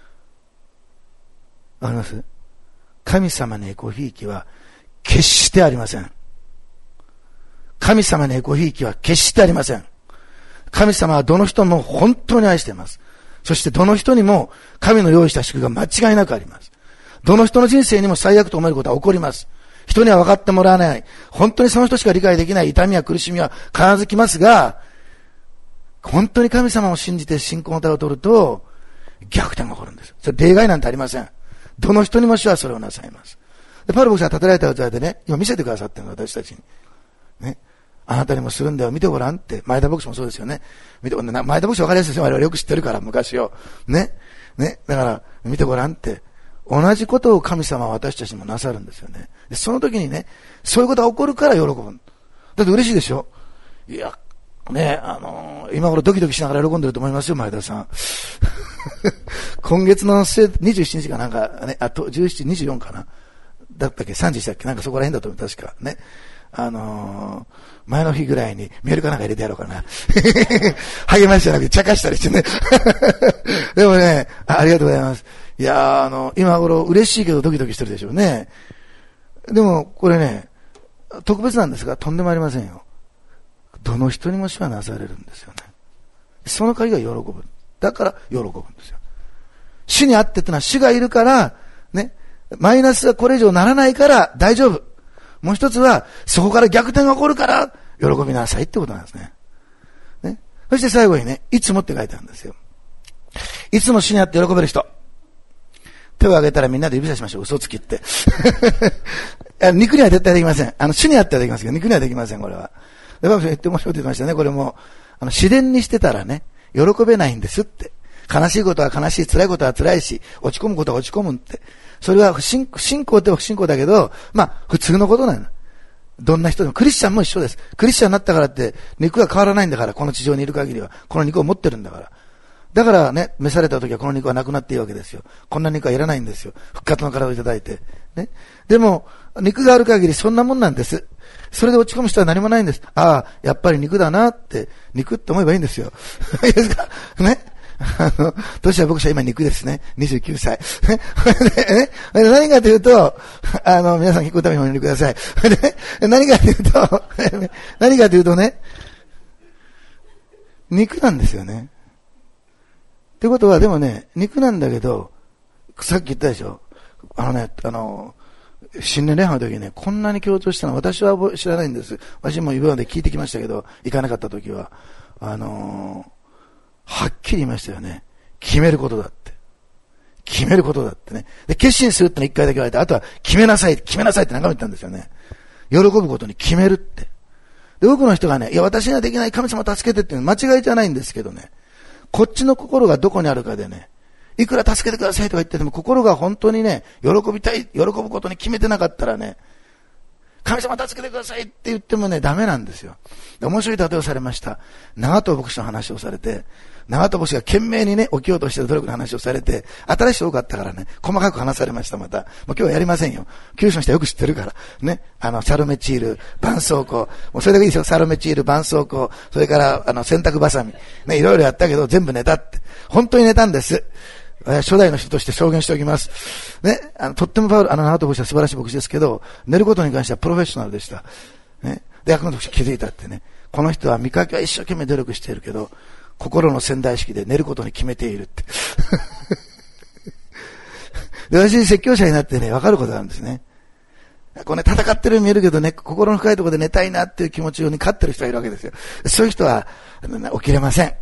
わかります？神様にごひいきは決してありません。神様にごひいきは決してありません。神様はどの人も本当に愛しています。そしてどの人にも神の用意した祝福が間違いなくあります。どの人の人生にも最悪と思えることは起こります。 人には分かってもらわない。本当にその人しか理解できない痛みや苦しみは必ず来ますが、本当に神様を信じて信仰の手を取ると、逆転が起こるんです。それ例外なんてありません。どの人にも主はそれをなさいます。でパウロ牧師は立てられた器でね、今見せてくださってるの、私たちに。ね。あなたにもするんだよ、見てごらんって。前田牧師もそうですよね。見てごらん。前田牧師分かりやすいですよ。我々よく知ってるから、昔を。ね。ね。だから、見てごらんって。同じことを神様は私たちにもなさるんですよね。でその時にね、そういうことが起こるから喜ぶ。だって嬉しいでしょ。いや、ね、あのー、今頃ドキドキしながら喜んでると思いますよ、前田さん。今月の末、にじゅうしちにちかなんかね、あと、じゅうしち、にじゅうよっかな。だったっけ ?さんじしたっけなんかそこら辺だと思う、確か。ね。あのー、前の日ぐらいにメールかなんか入れてやろうかな。励ましじゃなくて茶化したりしてね。でもねあ、ありがとうございます。いやー、あの、今頃嬉しいけどドキドキしてるでしょうね。でも、これね、特別なんですが、とんでもありませんよ。どの人にも主はなされるんですよね。その鍵が喜ぶ。だから喜ぶんですよ。主にあってってのは主がいるから、ね、マイナスがこれ以上ならないから大丈夫。もう一つは、そこから逆転が起こるから、喜びなさいってことなんですね。ね。そして最後にね、いつもって書いてあるんですよ。いつも主にあって喜べる人。手を挙げたらみんなで指さしましょう。嘘つきって。肉には絶対できません。あの、主にあってはできますけど、肉にはできません、これは。で、バブさん言って面白いって言ってましたね。これも、あの、自然にしてたらね、喜べないんですって。悲しいことは悲しい、辛いことは辛いし、落ち込むことは落ち込むって。それは不信、不信仰っては不信仰だけど、まあ、普通のことなの。どんな人でも、クリスチャンも一緒です。クリスチャンになったからって、肉が変わらないんだから、この地上にいる限りは。この肉を持ってるんだから。だからね、召された時はこの肉はなくなっていいわけですよ。こんな肉はいらないんですよ。復活の体をいただいて。ね。でも、肉がある限りそんなもんなんです。それで落ち込む人は何もないんです。ああ、やっぱり肉だなって、肉って思えばいいんですよ。いいですかね。あの、年は僕は今肉ですね。にじゅうきゅうさい。ね。何かというと、あの、皆さん聞くためにお祈りください。何かというと、何かというとね、肉なんですよね。ってことは、でもね、肉なんだけど、さっき言ったでしょ。あのね、あの、新年礼拝の時にね、こんなに強調したの私は知らないんです。私も今まで聞いてきましたけど、行かなかった時は、あのー、はっきり言いましたよね。決めることだって。決めることだってね。で、決心するっての一回だけ言われて、あとは決めなさい、決めなさいって何回も言ったんですよね。喜ぶことに決めるって。で、多くの人がね、いや、私にはできない、神様助けてっていうのは間違いじゃないんですけどね。こっちの心がどこにあるかでね、いくら助けてくださいとか言ってても、心が本当にね、喜びたい、喜ぶことに決めてなかったらね、神様助けてくださいって言ってもね、ダメなんですよ。で、面白い例えをされました。長門牧師の話をされて、長門牧師が懸命にね、起きようとしている努力の話をされて、新しい人多かったからね、細かく話されました、また。もう今日はやりませんよ。九州の人はよく知ってるから。ね。あの、サロメチール、絆創膏。もうそれだけいいですよ。サロメチール、絆創膏。それから、あの、洗濯バサミ。ね、いろいろやったけど、全部寝たって。本当に寝たんです。初代の人として証言しておきます。ね、あの、とってもパウル、あの、長門牧師は素晴らしい牧師ですけど、寝ることに関してはプロフェッショナルでした。ね。で、役の時気づいたってね。この人は見かけは一生懸命努力しているけど、心の潜在意識で寝ることに決めているって。で、私、説教者になってね、わかることがあるんですね。これね、戦ってるように見えるけどね、心の深いところで寝たいなっていう気持ちに勝ってる人がいるわけですよ。そういう人は、起きれません。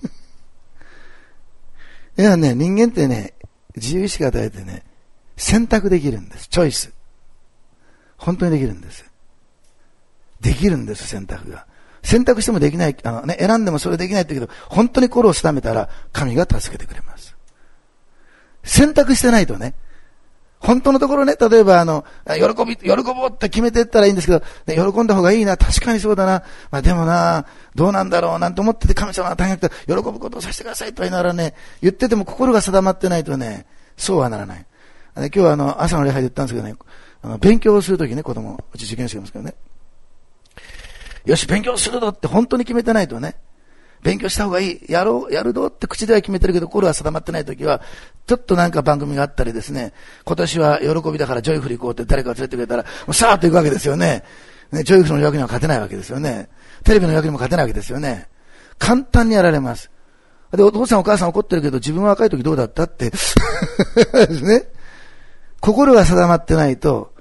いやね、人間ってね、自由意志が与えてね、選択できるんです。チョイス。本当にできるんです。できるんです、選択が。選択してもできない、あのね、選んでもそれできないって言うけど、本当に心を定めたら、神が助けてくれます。選択してないとね、本当のところね、例えばあの、喜び、喜ぼうって決めていったらいいんですけど、ね、喜んだ方がいいな、確かにそうだな、まあでもな、どうなんだろうなんて思ってて、神様は大変だ喜ぶことをさせてくださいと言いながらね、言ってても心が定まってないとね、そうはならない。今日はあの、朝の礼拝で言ったんですけどね、あの、勉強をするときね、子供、うち受験生いますけどね、よし、勉強するぞって本当に決めてないとね、勉強した方がいい、やろう、やるぞって口では決めてるけど、心は定まってないときは、ちょっとなんか番組があったりですね、今年は喜びだからジョイフル行こうって誰かが連れてくれたら、もうさーっと行くわけですよね。ね、ジョイフルの役には勝てないわけですよね。テレビの役にも勝てないわけですよね。簡単にやられます。で、お父さんお母さん怒ってるけど、自分は若い時どうだったって。ね。心が定まってないと、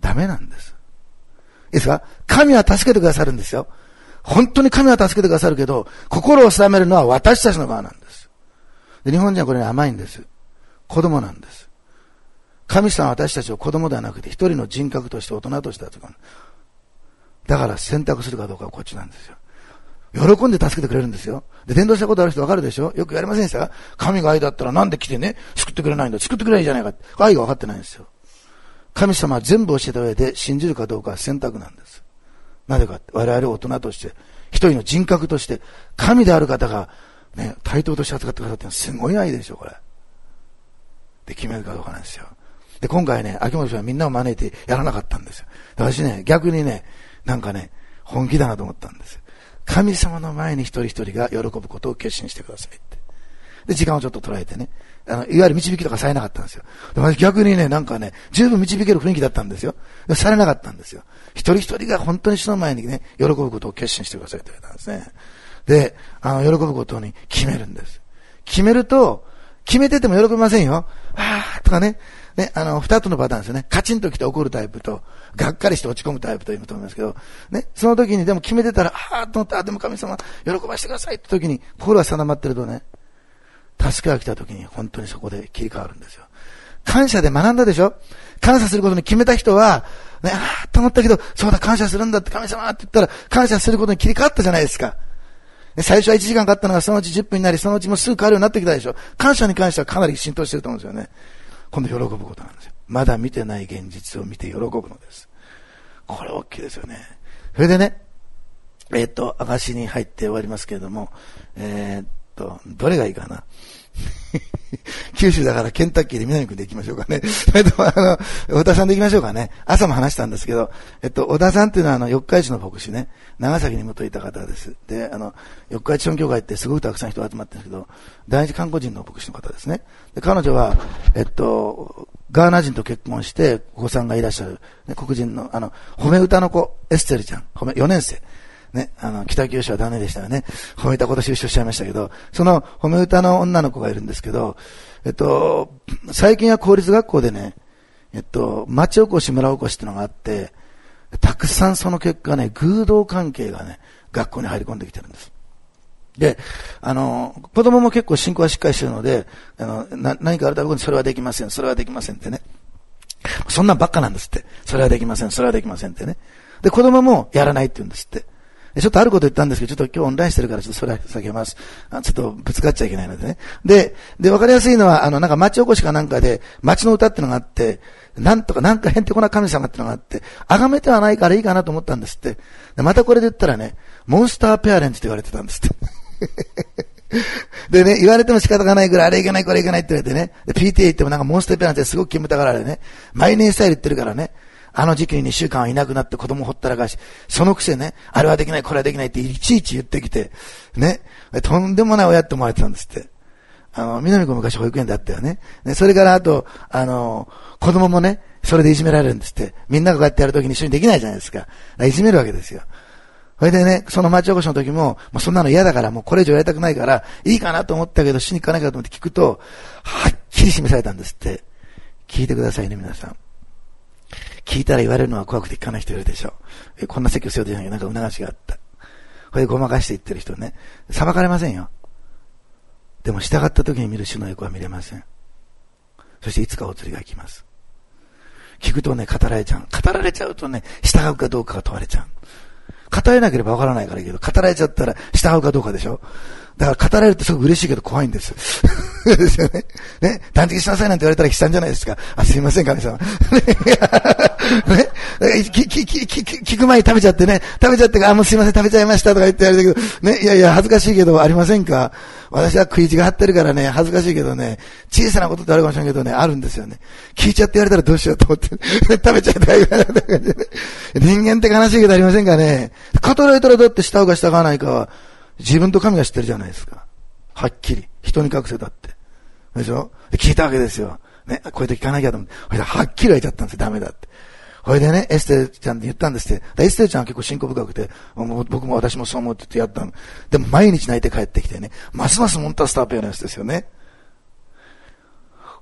ダメなんです。いいですか？神は助けてくださるんですよ。本当に神は助けてくださるけど、心を定めるのは私たちの側なんです。で、日本人はこれに甘いんです。子供なんです。神様は私たちを子供ではなくて、一人の人格として大人として扱う。だから選択するかどうかはこっちなんですよ。喜んで助けてくれるんですよ。で、伝道したことある人わかるでしょ？よく言われませんでしたか？神が愛だったらなんで来てね、救ってくれないんだ、救ってくれないじゃないか。愛が分かってないんですよ。神様は全部教えた上で信じるかどうかは選択なんです。なぜか、我々大人として、一人の人格として、神である方が、ね、対等として扱ってくださってるのはすごい愛でしょ、これ。で、決めるかどうかなんですよ。で、今回ね、秋元さんはみんなを招いてやらなかったんですよ。私ね、逆にね、なんかね、本気だなと思ったんですよ。神様の前に一人一人が喜ぶことを決心してくださいって。で、時間をちょっと捉えてね。あの、いわゆる導きとかされなかったんですよ。で私逆にね、なんかね、十分導ける雰囲気だったんですよ。でされなかったんですよ。一人一人が本当に主の前にね、喜ぶことを決心してくださいって言われたんですね。で、あの、喜ぶことに決めるんです。決めると、決めてても喜びませんよ。あーとかね。ね、あの、二つのパターンですよね。カチンと来て怒るタイプと、がっかりして落ち込むタイプというと思いますけど、ね、その時にでも決めてたら、あーと思って、あ、でも神様、喜ばせてくださいって時に、心が定まってるとね、助けが来た時に本当にそこで切り替わるんですよ。感謝で学んだでしょ？感謝することに決めた人は、ね、あーと思ったけど、そうだ、感謝するんだって神様って言ったら、感謝することに切り替わったじゃないですか。最初はいちじかんかかったのがそのうちじゅっぷんになり、そのうちもうすぐ変わるようになってきたでしょ。感謝に関してはかなり浸透してると思うんですよね。今度喜ぶことなんですよ。まだ見てない現実を見て喜ぶのです。これ大きいですよね。それでね、えー、っと、証に入って終わりますけれども、えー、っと、どれがいいかな。九州だからケンタッキーで南区で行きましょうかね。えっと、あの、小田さんで行きましょうかね。朝も話したんですけど、えっと、小田さんっていうのはあの、四日市の牧師ね。長崎に元いた方です。で、あの、四日市本教会ってすごくたくさん人が集まってるんですけど、第一韓国人の牧師の方ですね。で、彼女は、えっと、ガーナ人と結婚して、お子さんがいらっしゃる、ね、黒人の、あの、褒め歌の子、エステルちゃん、褒め、よねん生。ね、あの、北九州はダメでしたよね。褒め歌今年優勝しちゃいましたけど、その褒め歌の女の子がいるんですけど、えっと、最近は公立学校でね、えっと、町おこし、村おこしってのがあって、たくさんその結果ね、偶同関係がね、学校に入り込んできてるんです。で、あの、子供も結構信仰はしっかりしてるので、あの、な、何かあるたびにそれはできません、それはできませんってね。そんなんばっかなんですって。それはできません、それはできませんってね。で、子供もやらないって言うんですって。ちょっとあること言ったんですけど、ちょっと今日オンラインしてるから、ちょっとそれは避けます。あちょっとぶつかっちゃいけないのでね。で、で、わかりやすいのは、あの、なんか町おこしかなんかで、町の歌ってのがあって、なんとかなんかへんてこな神様ってのがあって、崇めてはないからいいかなと思ったんですって。でまたこれで言ったらね、モンスターペアレンツって言われてたんですって。でね、言われても仕方がないぐらい、あれいけない、これいけないって言われてね。で、ピーティー 行ってもなんかモンスターペアレンツですごく煙たがられね。毎年スタイル言ってるからね。あの時期ににしゅうかんはいなくなって子供ほったらかし、そのくせね、あれはできない、これはできないっていちいち言ってきて、ね、とんでもない親って思われてたんですって。あの、南子昔保育園だったよね。ね、それからあと、あの、子供もね、それでいじめられるんですって。みんながこうやってやるときに一緒にできないじゃないですか。だからいじめるわけですよ。それでね、その町おこしの時も、もうそんなの嫌だから、もうこれ以上やりたくないから、いいかなと思ったけど、しに行かないかと思って聞くと、はっきり示されたんですって。聞いてくださいね、皆さん。聞いたら言われるのは怖くて聞かない人いるでしょ。え、こんな説教しようとじゃないけど、なんか促しがあった。これでごまかして言ってる人ね、裁かれませんよ。でも従った時に見る主の栄光は見れません。そしていつかお釣りが来ます。聞くとね、語られちゃう。語られちゃうとね、従うかどうかが問われちゃう。語れなければわからないからいいけど、語られちゃったら従うかどうかでしょ。だから語られるってすごく嬉しいけど怖いんです。ですよね。ね。断食しなさいなんて言われたら悲惨じゃないですか。あ、すいません、神様。ね。き、き、き、き、聞く前に食べちゃってね。食べちゃってあ、もうすいません、食べちゃいましたとか言ってやるけど、ね。いやいや、恥ずかしいけど、ありませんか？私は食い地が張ってるからね、恥ずかしいけどね、小さなことってあるかもしれないけどね、あるんですよね。聞いちゃって言われたらどうしようと思って、食べちゃったら言われたらね。人間って悲しいけどありませんかね。語られたらだって従うか従わないかは、自分と神が知ってるじゃないですか。はっきり。人に隠せたって。でしょ？で聞いたわけですよ。ね。こういう時聞かなきゃと思って。ほいで、はっきり言われちゃったんですよ。ダメだって。ほいでね、エステルちゃんって言ったんですって。エステルちゃんは結構信仰深くて、もう僕も私もそう思ってってやったの。でも毎日泣いて帰ってきてね、ますますモンタースターペアレンスですよね。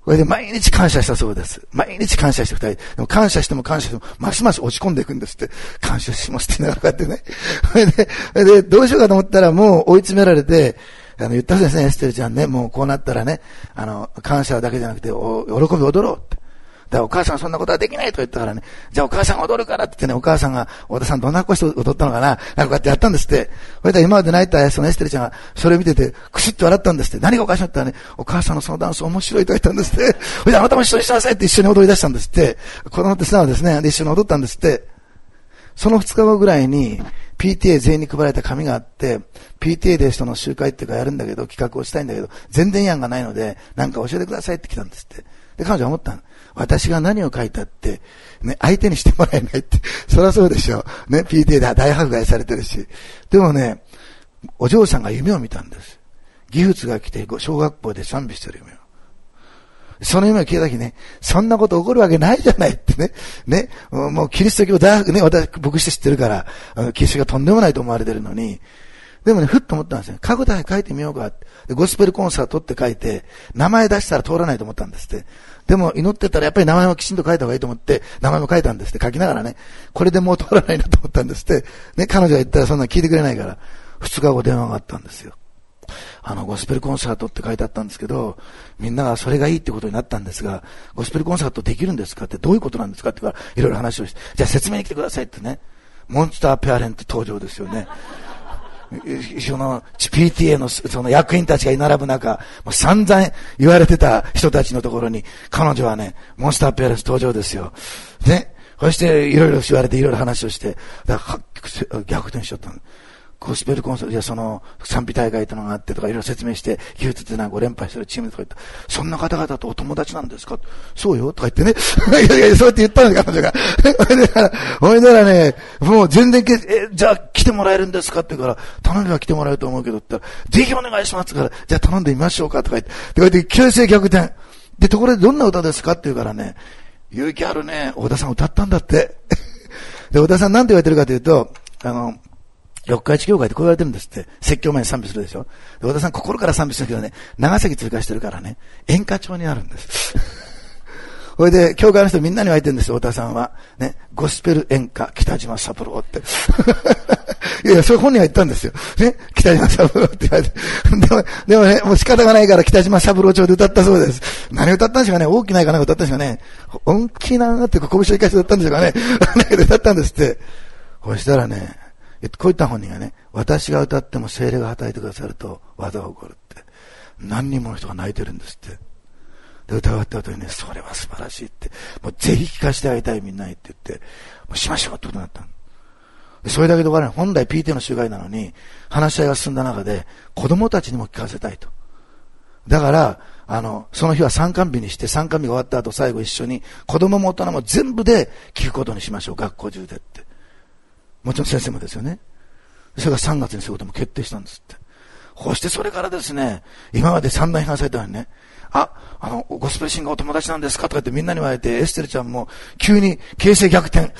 これで毎日感謝したそうです。毎日感謝して二人。でも感謝しても感謝しても、ますます落ち込んでいくんですって。感謝しますって言いながらこうやってね。それで、それでどうしようかと思ったらもう追い詰められて、あの、言ったんですね、エステルちゃんね。もうこうなったらね、あの、感謝だけじゃなくて、お喜び踊ろうって。だからお母さんそんなことはできないと言ったからね、じゃあお母さんが踊るからって言ってね、お母さんが、太田さんどんな声して踊ったのかな、なんかこうやってやったんですって。それで今まで泣いたそのエステルちゃんが、それを見てて、くしっと笑ったんですって。何がおかしいのって言ったらね、お母さんのそのダンス面白いと言ったんですって。それであなたも一緒にしてくださいって一緒に踊り出したんですって。子供って素直ですね。で、一緒に踊ったんですって。その二日後ぐらいに、ピーティーエー 全員に配られた紙があって、ピーティーエー で人の集会っていうかやるんだけど、企画をしたいんだけど、全然案がないので、なんか教えてくださいって来たんですって。で、彼女は思ったの。私が何を書いたって、ね、相手にしてもらえないって。そりゃそうでしょ。ね、ピーティーエー で大迫害されてるし。でもね、お嬢さんが夢を見たんです。ギフツが来て、小学校で賛美してる夢を。その夢を聞いたときね、そんなこと起こるわけないじゃないってね。ね、もうキリスト教大学ね、私、僕して知ってるから、キリスト教がとんでもないと思われてるのに、でもね、ふっと思ったんですよ。書くだけ書いてみようか。で、ゴスペルコンサートって書いて、名前出したら通らないと思ったんですって。でも祈ってたらやっぱり名前もきちんと書いた方がいいと思って、名前も書いたんですって。書きながらね、これでもう通らないなと思ったんですって。ね、彼女が言ったらそんな聞いてくれないから、二日後電話があったんですよ。あの、ゴスペルコンサートって書いてあったんですけど、みんながそれがいいってことになったんですが、ゴスペルコンサートできるんですかってどういうことなんですかって言うから、いろいろ話をして、じゃあ説明に来てくださいってね。モンスターペアレント登場ですよね。その ピーティーエー のその役員たちが居並ぶ中、もう散々言われてた人たちのところに、彼女はね、モンスターペアレント登場ですよ。ね。そしていろいろ言われていろいろ話をして、だから逆転しちゃったの。ゴスペルコンサート、いや、その、賛美大会というのがあってとか、いろいろ説明して、ギフツってのはご連敗してるチームとか言った。そんな方々とお友達なんですか？そうよとか言ってね。いやいや、そうやって言ったんです、彼女が。ほいだらね、もう全然け、え、じゃあ来てもらえるんですかって言うから、頼めば来てもらえると思うけどって言ったら、ぜひお願いしますから、じゃあ頼んでみましょうかとか言って。で、こうやって形勢逆転。で、ところでどんな歌ですかって言うからね、勇気あるね、小田さん歌ったんだって。で、小田さんなんて言われてるかというと、あの、四日市教会ってこう言われてるんですって。説教前に賛美するでしょ。で、小田さん心から賛美するけどね、長崎通過してるからね、演歌調になるんです。それで、教会の人みんなに言われてるんですよ、太田さんは。ね、ゴスペル演歌、北島三郎って。いやいや、それ本人が言ったんですよ。ね、北島三郎って言われて。でも、でもね、もう仕方がないから北島三郎調で歌ったそうです。何歌ったんですかね、大きなかなんか歌ったんですかね。大きなって拳を生かして歌ったんですかね。だけど歌ったんですって。そしたらね、こういった本人がね、私が歌っても聖霊が働いてくださると技が起こるって。何人もの人が泣いてるんですって。で、歌い終わった後にね、それは素晴らしいって。もうぜひ聴かせてあげたいみんなにって言って、もうしましょうってことになったの。で、それだけで終わらない。本来 ピーティーエー の集会なのに、話し合いが進んだ中で、子供たちにも聞かせたいと。だから、あの、その日は参観日にして、参観日が終わった後最後一緒に、子供も大人も全部で聞くことにしましょう。学校中でって。もちろん先生もですよね。それがさんがつにそういうことも決定したんですって。そしてそれからですね、今まで散々批判されたのにね、あ、あの、ゴスペルシンガーお友達なんですかとかってみんなに言われて、エステルちゃんも急に形勢逆転。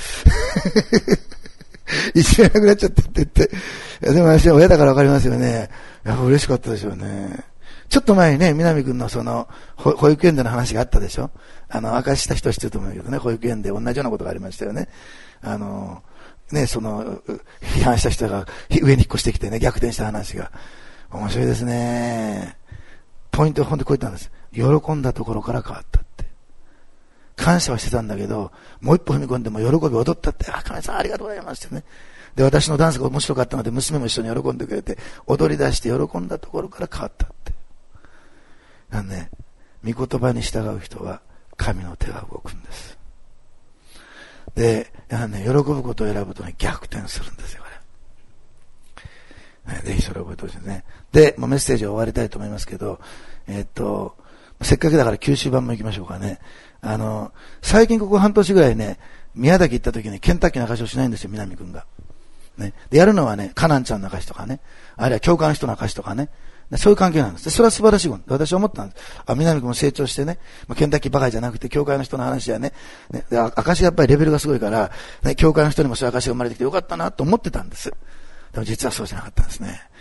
一年なくなっちゃってって言って。いやでも私は親だからわかりますよね。やっぱ嬉しかったでしょうね。ちょっと前にね、南くんのその、保育園での話があったでしょ。あの、明かした人は知ってると思うけどね、保育園で同じようなことがありましたよね。あの、ね、その、批判した人が上に引っ越してきてね、逆転した話が。面白いですね。ポイントは本当にこう言ったんです。喜んだところから変わったって。感謝はしてたんだけど、もう一歩踏み込んでも喜び踊ったって、あ、神様ありがとうございますってね。で、私のダンスが面白かったので、娘も一緒に喜んでくれて、踊り出して喜んだところから変わったって。なんね、御言葉に従う人は、神の手が動くんです。で、ね、喜ぶことを選ぶとね、逆転するんですよ、これ。ね、ぜひそれを覚えてほしいですね。で、もうメッセージを終わりたいと思いますけど、えー、っと、せっかくだから九州版も行きましょうかね。あの、最近ここ半年ぐらいね、宮崎行った時にケンタッキーの証しをしないんですよ、南くんが。ね。で、やるのはね、カナンちゃんの証とかね、あるいは教会の人の証とかね、そういう関係なんです。で、それは素晴らしいこと。私は思ったんです。あ、南くんも成長してね、まあ、ケンタッキーばかりじゃなくて、教会の人の話やね、ね、で、証がやっぱりレベルがすごいから、ね、教会の人にもそういう証が生まれてきてよかったなと思ってたんです。でも実はそうじゃなかったんですね。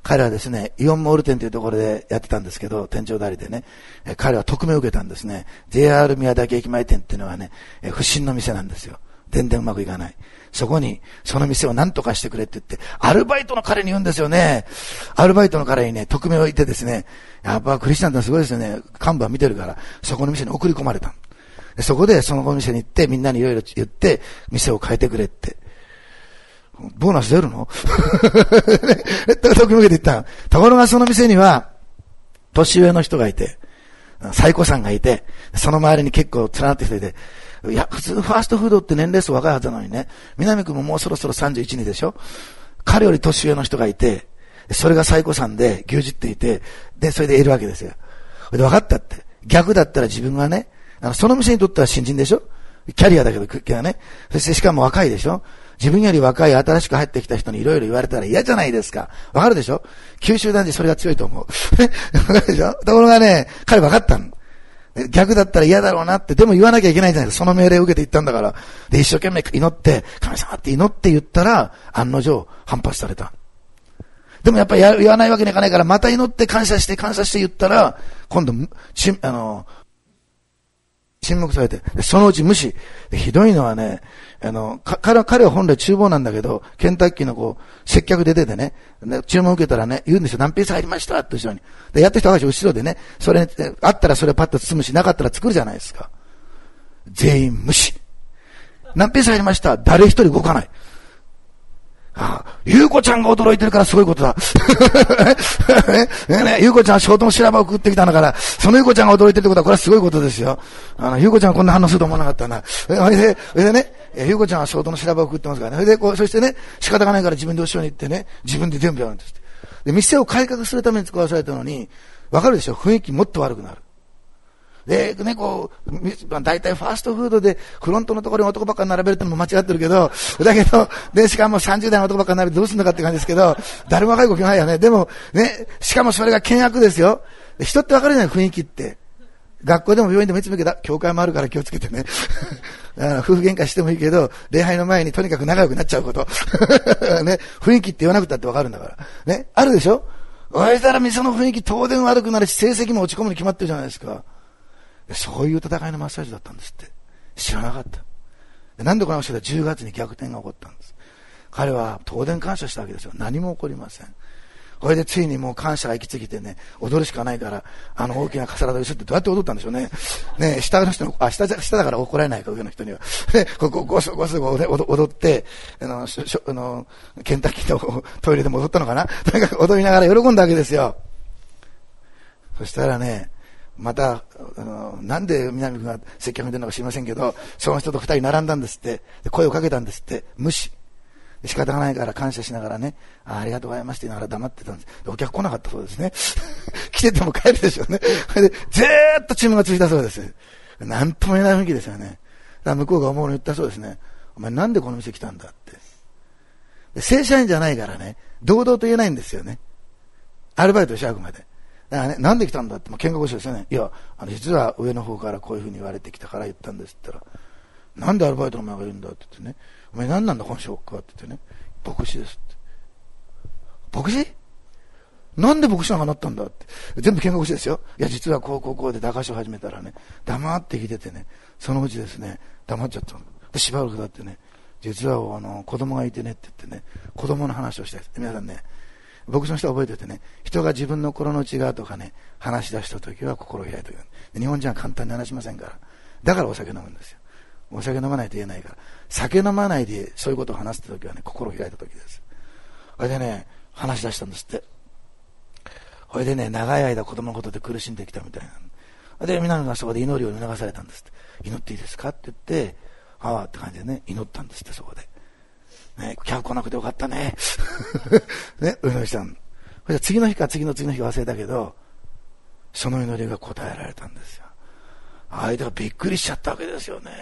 彼はですね、イオンモール店というところでやってたんですけど、店長代理でね、え彼は特命を受けたんですね。ジェイアール 宮崎駅前店っていうのはね、え不審の店なんですよ。全然うまくいかない。そこに、その店を何とかしてくれって言って、アルバイトの彼に言うんですよね。アルバイトの彼にね、特命をいてですね、やっぱクリスチャンってすごいですよね。看板見てるから、そこの店に送り込まれた。でそこでそのお店に行って、みんなにいろいろ言って、店を変えてくれって。ボーナス出るの特命受けて言った。ところがその店には、年上の人がいて、最古さんがいて、その周りに結構連なって人いて、いや、普通ファーストフードって年齢層若いはずなのにね、南君ももうそろそろさんじゅういちにでしょ。彼より年上の人がいて、それが最古さんで牛耳っていて、で、それでいるわけですよ。で、分かったって。逆だったら自分がね、あのその店にとっては新人でしょ。キャリアだけど、けどね。そしてしかも若いでしょ。自分より若い新しく入ってきた人にいろいろ言われたら嫌じゃないですか。わかるでしょ。九州男児それが強いと思う。わかるでしょ。ところがね、彼分かったの。逆だったら嫌だろうなって、でも言わなきゃいけないじゃないですか。その命令を受けて言ったんだから。で、一生懸命祈って、神様って祈って言ったら、案の定反発された。でもやっぱり言わないわけにいかないから、また祈って感謝して感謝して言ったら、今度、ち、あの、沈黙されて、そのうち無視。ひどいのはね、あの、彼は、彼は本来厨房なんだけど、ケンタッキーのこう、接客で出てね、注文受けたらね、言うんですよ。何ピース入りましたって後ろに。で、やってる人は後ろでね、それ、あったらそれパッと包むし、なかったら作るじゃないですか。全員無視。何ピース入りました？誰一人動かない。ああ、ゆうこちゃんが驚いてるからすごいことだ。ね、ね、ゆうこちゃんはショートの修羅場を食ってきたんだから、そのゆうこちゃんが驚いてるってことはこれはすごいことですよ。あの、ゆうこちゃんはこんな反応すると思わなかったな。それで、それでね、ゆうこちゃんはショートの修羅場を食ってますからね。それでこう、そしてね、仕方がないから自分で後ろに行ってね、自分で全部やるんですって。で、店を改革するために使わされたのに、わかるでしょ？雰囲気もっと悪くなる。で、ね、こう、大体ファーストフードでフロントのところに男ばっかり並べるってのも間違ってるけど、だけど、で、しかもさんじゅう代の男ばっかり並べてどうするのかって感じですけど、誰も若い子来ないよね。でも、ね、しかもそれが険悪ですよ。人って分かるじゃない、雰囲気って。学校でも病院でもいつも言うけど、教会もあるから気をつけてね。あの夫婦喧嘩してもいいけど、礼拝の前にとにかく仲良くなっちゃうこと。ね、雰囲気って言わなくたって分かるんだから。ね、あるでしょ？おいたら店の雰囲気当然悪くなるし、成績も落ち込むに決まってるじゃないですか。そういう戦いのマッサージだったんですって。知らなかった。でなんでこの人はじゅうがつに逆転が起こったんです。彼は当然感謝したわけですよ。何も起こりません。これでついにもう感謝が行き過ぎてね、踊るしかないから、あの大きなカサラドリスってどうやって踊ったんでしょうね。ね、下の人の、あ、下、下だから怒られないか、上の人には。で、ここ、ゴスゴスゴス踊って、あの、しょあの、ケンタッキーのトイレでも踊ったのかな？とにかく踊りながら喜んだわけですよ。そしたらね、また、あの、なんで南君が接客に出るのか知りませんけど、その人と二人並んだんですって。で声をかけたんですって。無視。仕方がないから感謝しながらね、 あ, ありがとうございますって言いながら黙ってたんです。でお客来なかったそうですね。来てても帰るでしょうね。それでずーっと注文が続いたそうです。なんとも言えない雰囲気ですよね。だから向こうが思うの言ったそうですね。お前なんでこの店来たんだって。で正社員じゃないからね、堂々と言えないんですよね。アルバイトでしょ、あくまで。だからね、なんで来たんだって、まあ、喧嘩腰ですよね。いや、あの実は上の方からこういうふうに言われてきたから言ったんですって言ったら、なんでアルバイトのお前が言うんだって言ってね、お前何なんだこのショックはって言ってね、牧師ですって。牧師？なんで牧師なんかなったんだって。全部喧嘩腰ですよ。いや、実はこうこうこうで駄菓子を始めたらね、黙って聞いててね、そのうちですね、黙っちゃったの。で、しばらく経ってね、実はあの子供がいてねって言ってね、子供の話をしたいです。皆さんね、牧師の人は覚えておいてね、人が自分の心の内側とかね、話し出したときは心を開いておく。日本人は簡単に話しませんから。だからお酒飲むんですよ。お酒飲まないと言えないから。酒飲まないでそういうことを話したときはね、心を開いたときです。それでね、話し出したんですって。それでね、長い間子供のことで苦しんできたみたいな。で、皆がそこで祈りを促されたんですって。祈っていいですかって言って、ああって感じでね、祈ったんですって、そこで。ね、客来なくてよかったね。ね、お祈りしたん。それ次の日か次の次の日忘れたけど、その祈りが答えられたんですよ。相手がびっくりしちゃったわけですよね。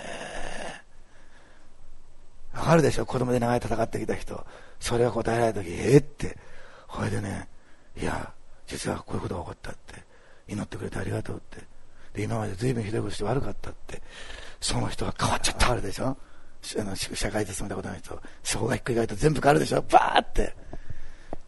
わかるでしょ、子供で長い戦ってきた人。それが答えられた時、えー、って。それでね、いや、実はこういうことが起こったって。祈ってくれてありがとうって。で、今まで随分ひどいことして悪かったって。その人が変わっちゃったわけでしょ。あの社会で進めたことない人、そこがひっくり返ると全部変わるでしょ、バーって。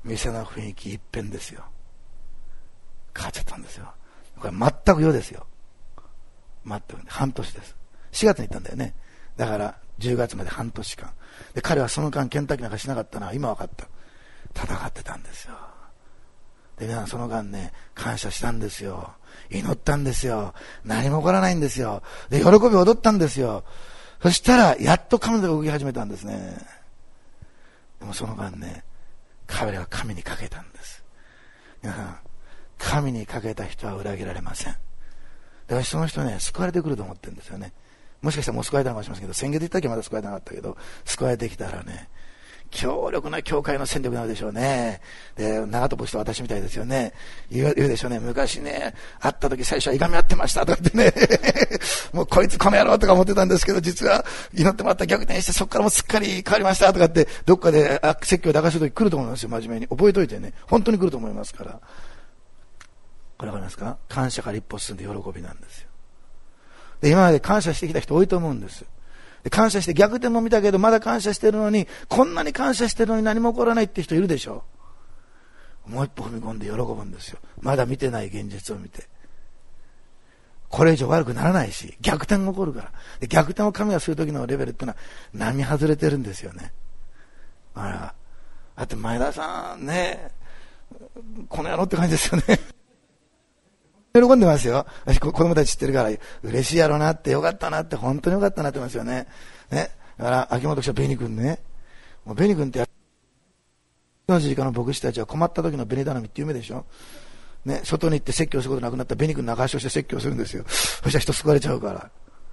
店の雰囲気一変ですよ。変わっちゃったんですよ。これ全く世ですよ。全く半年です。しがつに行ったんだよね。だからじゅうがつまで半年間で、彼はその間ケンタッキーなんかしなかったのは今分かった。戦ってたんですよ。で、皆さんその間ね、感謝したんですよ。祈ったんですよ。何も起こらないんですよ。で、喜び踊ったんですよ。そしたらやっと神の手が動き始めたんですね。でもその間ね、彼らは神にかけたんです。皆さん、神にかけた人は裏切られません。で、私その人ね、救われてくると思ってるんですよね。もしかしたらもう救われたのかもしれませんけど、先月言った時はまだ救われなかったけど、救われてきたらね、強力な教会の戦力になるでしょうね。で、長友して私みたいですよね。言う、言うでしょうね。昔ね、会った時最初はいがみ合ってましたとかってね、もうこいつこの野郎とか思ってたんですけど、実は祈ってもらったら逆転してそこからもうすっかり変わりましたとかって、どっかで説教を流す時来ると思いますよ。真面目に。覚えといてね。本当に来ると思いますから。これわかりますか？感謝から一歩進んで喜びなんですよ。で、今まで感謝してきた人多いと思うんです。で、感謝して逆転も見たけどまだ感謝してるのに、こんなに感謝してるのに何も起こらないって人いるでしょ。もう一歩踏み込んで喜ぶんですよ。まだ見てない現実を見て。これ以上悪くならないし、逆転が起こるから。で、逆転を神がする時のレベルってのは並外れてるんですよね。あら、だって前田さんね、この野郎って感じですよね。喜んでますよ。私子供たち知ってるから嬉しいやろなって、よかったなって、本当によかったなってますよね。ね。だから秋元記者ベニ君ね、もうベニ君っての時間の牧師たちは困った時のベニ頼みって夢でしょ。ね、外に行って説教することなくなったらベニ君の証しをして説教するんですよ。そしたら人救われちゃうから。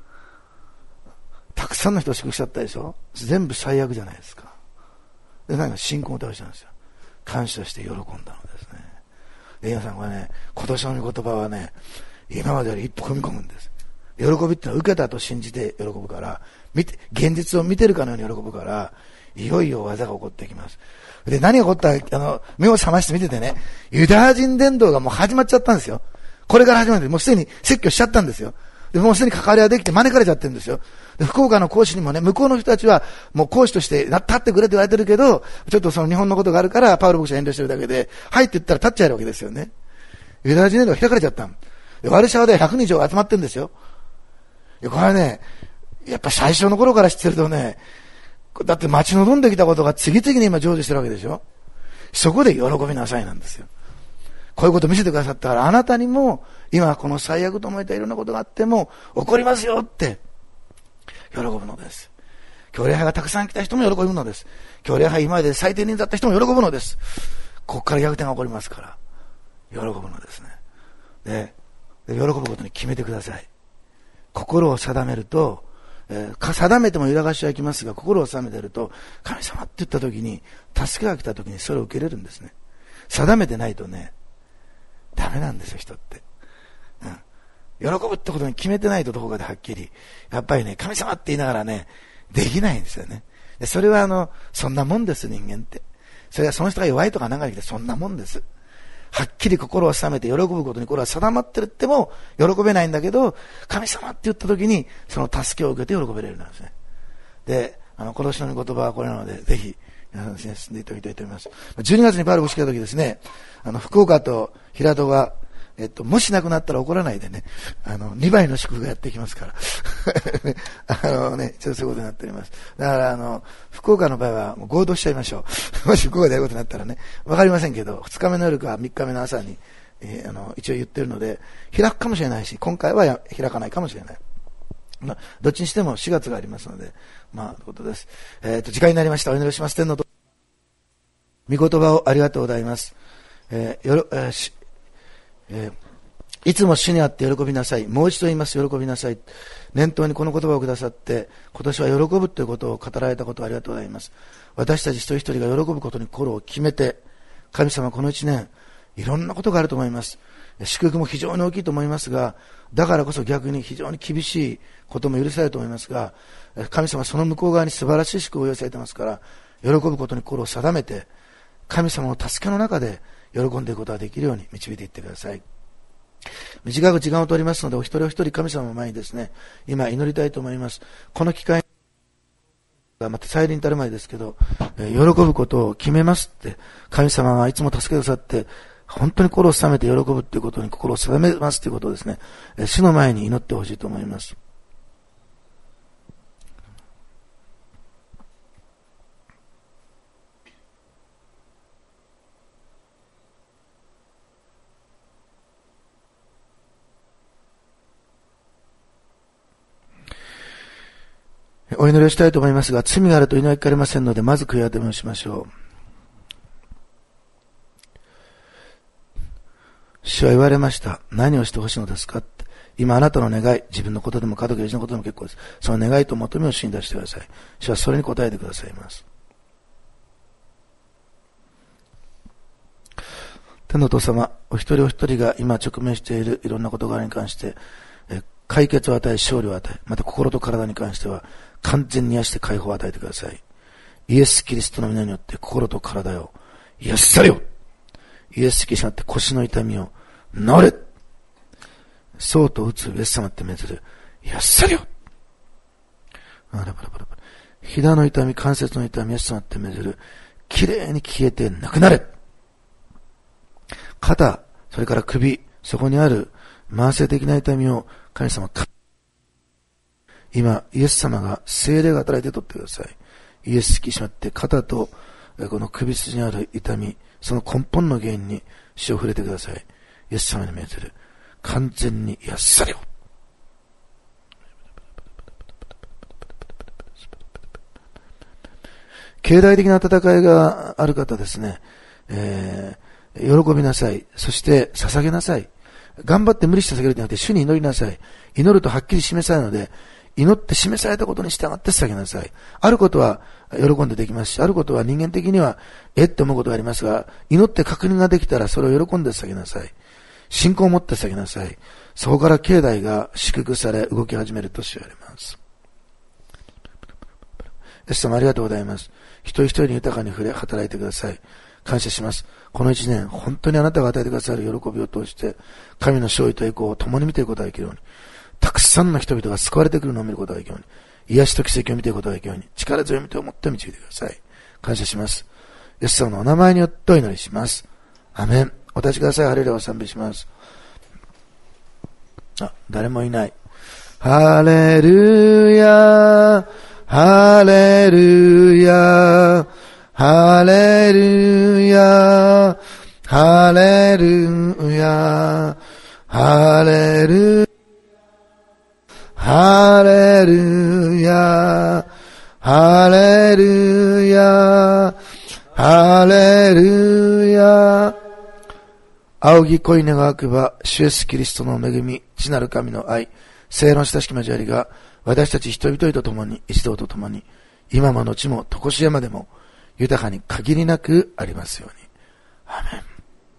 たくさんの人を祝福しちゃったでしょ。全部最悪じゃないですか。で、何か信仰を倒したんですよ。感謝して喜んだのですね。で、皆さんこれね、今年の御言葉はね、今までより一歩踏み込むんです。喜びってのは受けたと信じて喜ぶから、見て、現実を見てるかのように喜ぶから、いよいよ技が起こってきます。で、何が起こった、あの、目を覚まして見ててね、ユダヤ人伝道がもう始まっちゃったんですよ。これから始まるんで、もうすでに説教しちゃったんですよ。で、もうすでに関わりができて招かれちゃってるんですよ。で、福岡の講師にもね、向こうの人たちは、もう講師として立ってくれって言われてるけど、ちょっとその日本のことがあるから、パウロ牧師は遠慮してるだけで、はいって言ったら立っちゃえるわけですよね。ユダヤ人伝道が開かれちゃったで、ワルシャワでひゃくにん以上集まってるんですよ。これはね、やっぱ最初の頃から知ってるとね、だって待ち望んできたことが次々に今成就してるわけでしょ。そこで喜びなさいなんですよ。こういうことを見せてくださったから、あなたにも今この最悪と思えたいろんなことがあっても起こりますよって喜ぶのです。今日礼拝がたくさん来た人も喜ぶのです。今日礼拝今まで最低人だった人も喜ぶのです。ここから逆転が起こりますから喜ぶのですね。で、で喜ぶことに決めてください。心を定めると、えー、定めても揺らがしはいきますが、心を定めてると、神様って言った時に、助けが来た時にそれを受けれるんですね。定めてないとね、ダメなんですよ、人って。うん。喜ぶってことに決めてないとどこかではっきり、やっぱりね、神様って言いながらね、できないんですよね。でそれはあの、そんなもんです、人間って。それはその人が弱いとかなんかできて、そんなもんです。はっきり心を定めて喜ぶことにこれは定まってるっても喜べないんだけど、神様って言った時にその助けを受けて喜べれるんですね。で、あの今年の御言葉はこれなので、ぜひ皆さんですね、進んでいただきたいと思います。じゅうにがつにパウロ牧師来た時ですね、あの福岡と平戸がえっと、もしなくなったら怒らないでね、あの、にばいの祝福がやってきますから。あのね、ちょっとそういうことになっております。だから、あの、福岡の場合はもう合同しちゃいましょう。もし福岡でやることになったらね、わかりませんけど、ふつかめの夜かみっかめの朝に、えー、あの、一応言ってるので、開くかもしれないし、今回はや開かないかもしれない。まあ、どっちにしてもしがつがありますので、まあ、ということです。えっと、時間になりました。お祈りします。天のと、御言葉をありがとうございます。えー、よろ、えーしえー、いつも主にあって喜びなさい。もう一度言います。喜びなさい。念頭にこの言葉をくださって、今年は喜ぶということを語られたことをありがとうございます。私たち一人一人が喜ぶことに心を決めて、神様この一年、いろんなことがあると思います。祝福も非常に大きいと思いますが、だからこそ逆に非常に厳しいことも許されると思いますが、神様その向こう側に素晴らしい祝福を用意されていますから、喜ぶことに心を定めて、神様の助けの中で喜んでいくことができるように導いていってください。短く時間を取りますので、お一人お一人神様の前にですね、今祈りたいと思います。この機会また再臨たる前ですけど、えー、喜ぶことを決めますって、神様はいつも助けてくださって、本当に心を定めて喜ぶっていうことに心を定めますっていうことをですね、えー、主の前に祈ってほしいと思います。お祈りをしたいと思いますが、罪があると祈りが聞かれませんので、まず悔い改めをしましょう。主は言われました。何をしてほしいのですかって。今あなたの願い、自分のことでも家族や自分のことでも結構です。その願いと求めを主に出してください。主はそれに応えてくださいます。天のお父様、お一人お一人が今直面しているいろんな事柄に関して、解決を与え、勝利を与え、また心と体に関しては完全に癒して解放を与えてください。イエス・キリストの皆によって心と体を癒されよ。イエス・キリストによって腰の痛みを治れ。そうと打つイエス様って命ずる。癒されよ。あらばらばらばら。膝の痛み、関節の痛み、イエス様って命ずる。きれいに消えてなくなれ。肩、それから首、そこにある慢性的な痛みを神様、今、イエス様が聖霊が働いて取ってください。イエス・キリストによって肩とこの首筋にある痛み、その根本の原因に主を触れてください。イエス様に命ずる。完全に癒されよ。経済的な戦いがある方ですね、えー、喜びなさい。そして捧げなさい。頑張って無理して捧げるんじゃなくて、主に祈りなさい。祈るとはっきり示されるので、祈って示されたことに従って捧げなさい。あることは喜んでできますし、あることは人間的には、えって思うことがありますが、祈って確認ができたらそれを喜んで捧げなさい。信仰を持って捧げなさい。そこから境内が祝福され、動き始めると言われます。イエス様ありがとうございます。一人一人に豊かに触れ、働いてください。感謝します。この一年、本当にあなたが与えてくださる喜びを通して、神の勝利と栄光を共に見ていくことができるように、たくさんの人々が救われてくるのを見ることができるように、癒しと奇跡を見ていくことができるように、力強い見てを持って導いてください。感謝します。イエス様のお名前によってお祈りします。アメン。お立ちください。ハレルヤを賛美します。あ、誰もいない。ハレルヤ、ハレルヤ、ハレルヤ、ハレルヤ、ハレルヤ、ハレルヤ、ハレルヤ、ハレルヤ。仰ぎ恋願くば、主イエスキリストの恵み、父なる神の愛、聖の親しき交わりが、私たち人々と共に、一同と共に、今も後も、とこしえまでも、豊かに限りなくありますように。アーメン。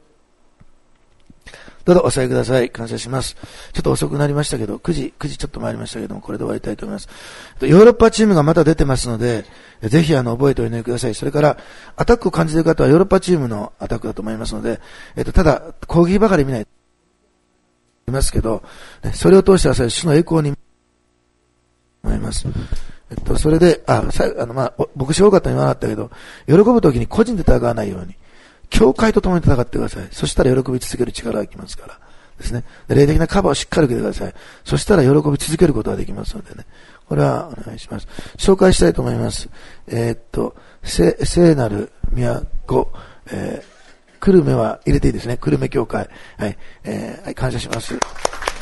どうぞお座りください。感謝します。ちょっと遅くなりましたけど、くじ、くじちょっと参りましたけども、これで終わりたいと思います。ヨーロッパチームがまた出てますので、ぜひあの、覚えてお祈りください。それから、アタックを感じている方はヨーロッパチームのアタックだと思いますので、えっと、ただ、攻撃ばかり見ない。いますけど、それを通しては、主の栄光に、思います。えっと、それで、あ、さあの、まあ、牧師多かったに言わなかったけど、喜ぶときに個人で戦わないように、教会と共に戦ってください。そしたら喜び続ける力がきますから。ですね。霊的なカバーをしっかり受けてください。そしたら喜び続けることができますのでね。これはお願いします。紹介したいと思います。えー、っと、聖、聖なる都、えー、久留米は入れていいですね。久留米教会。はい。えー、はい、感謝します。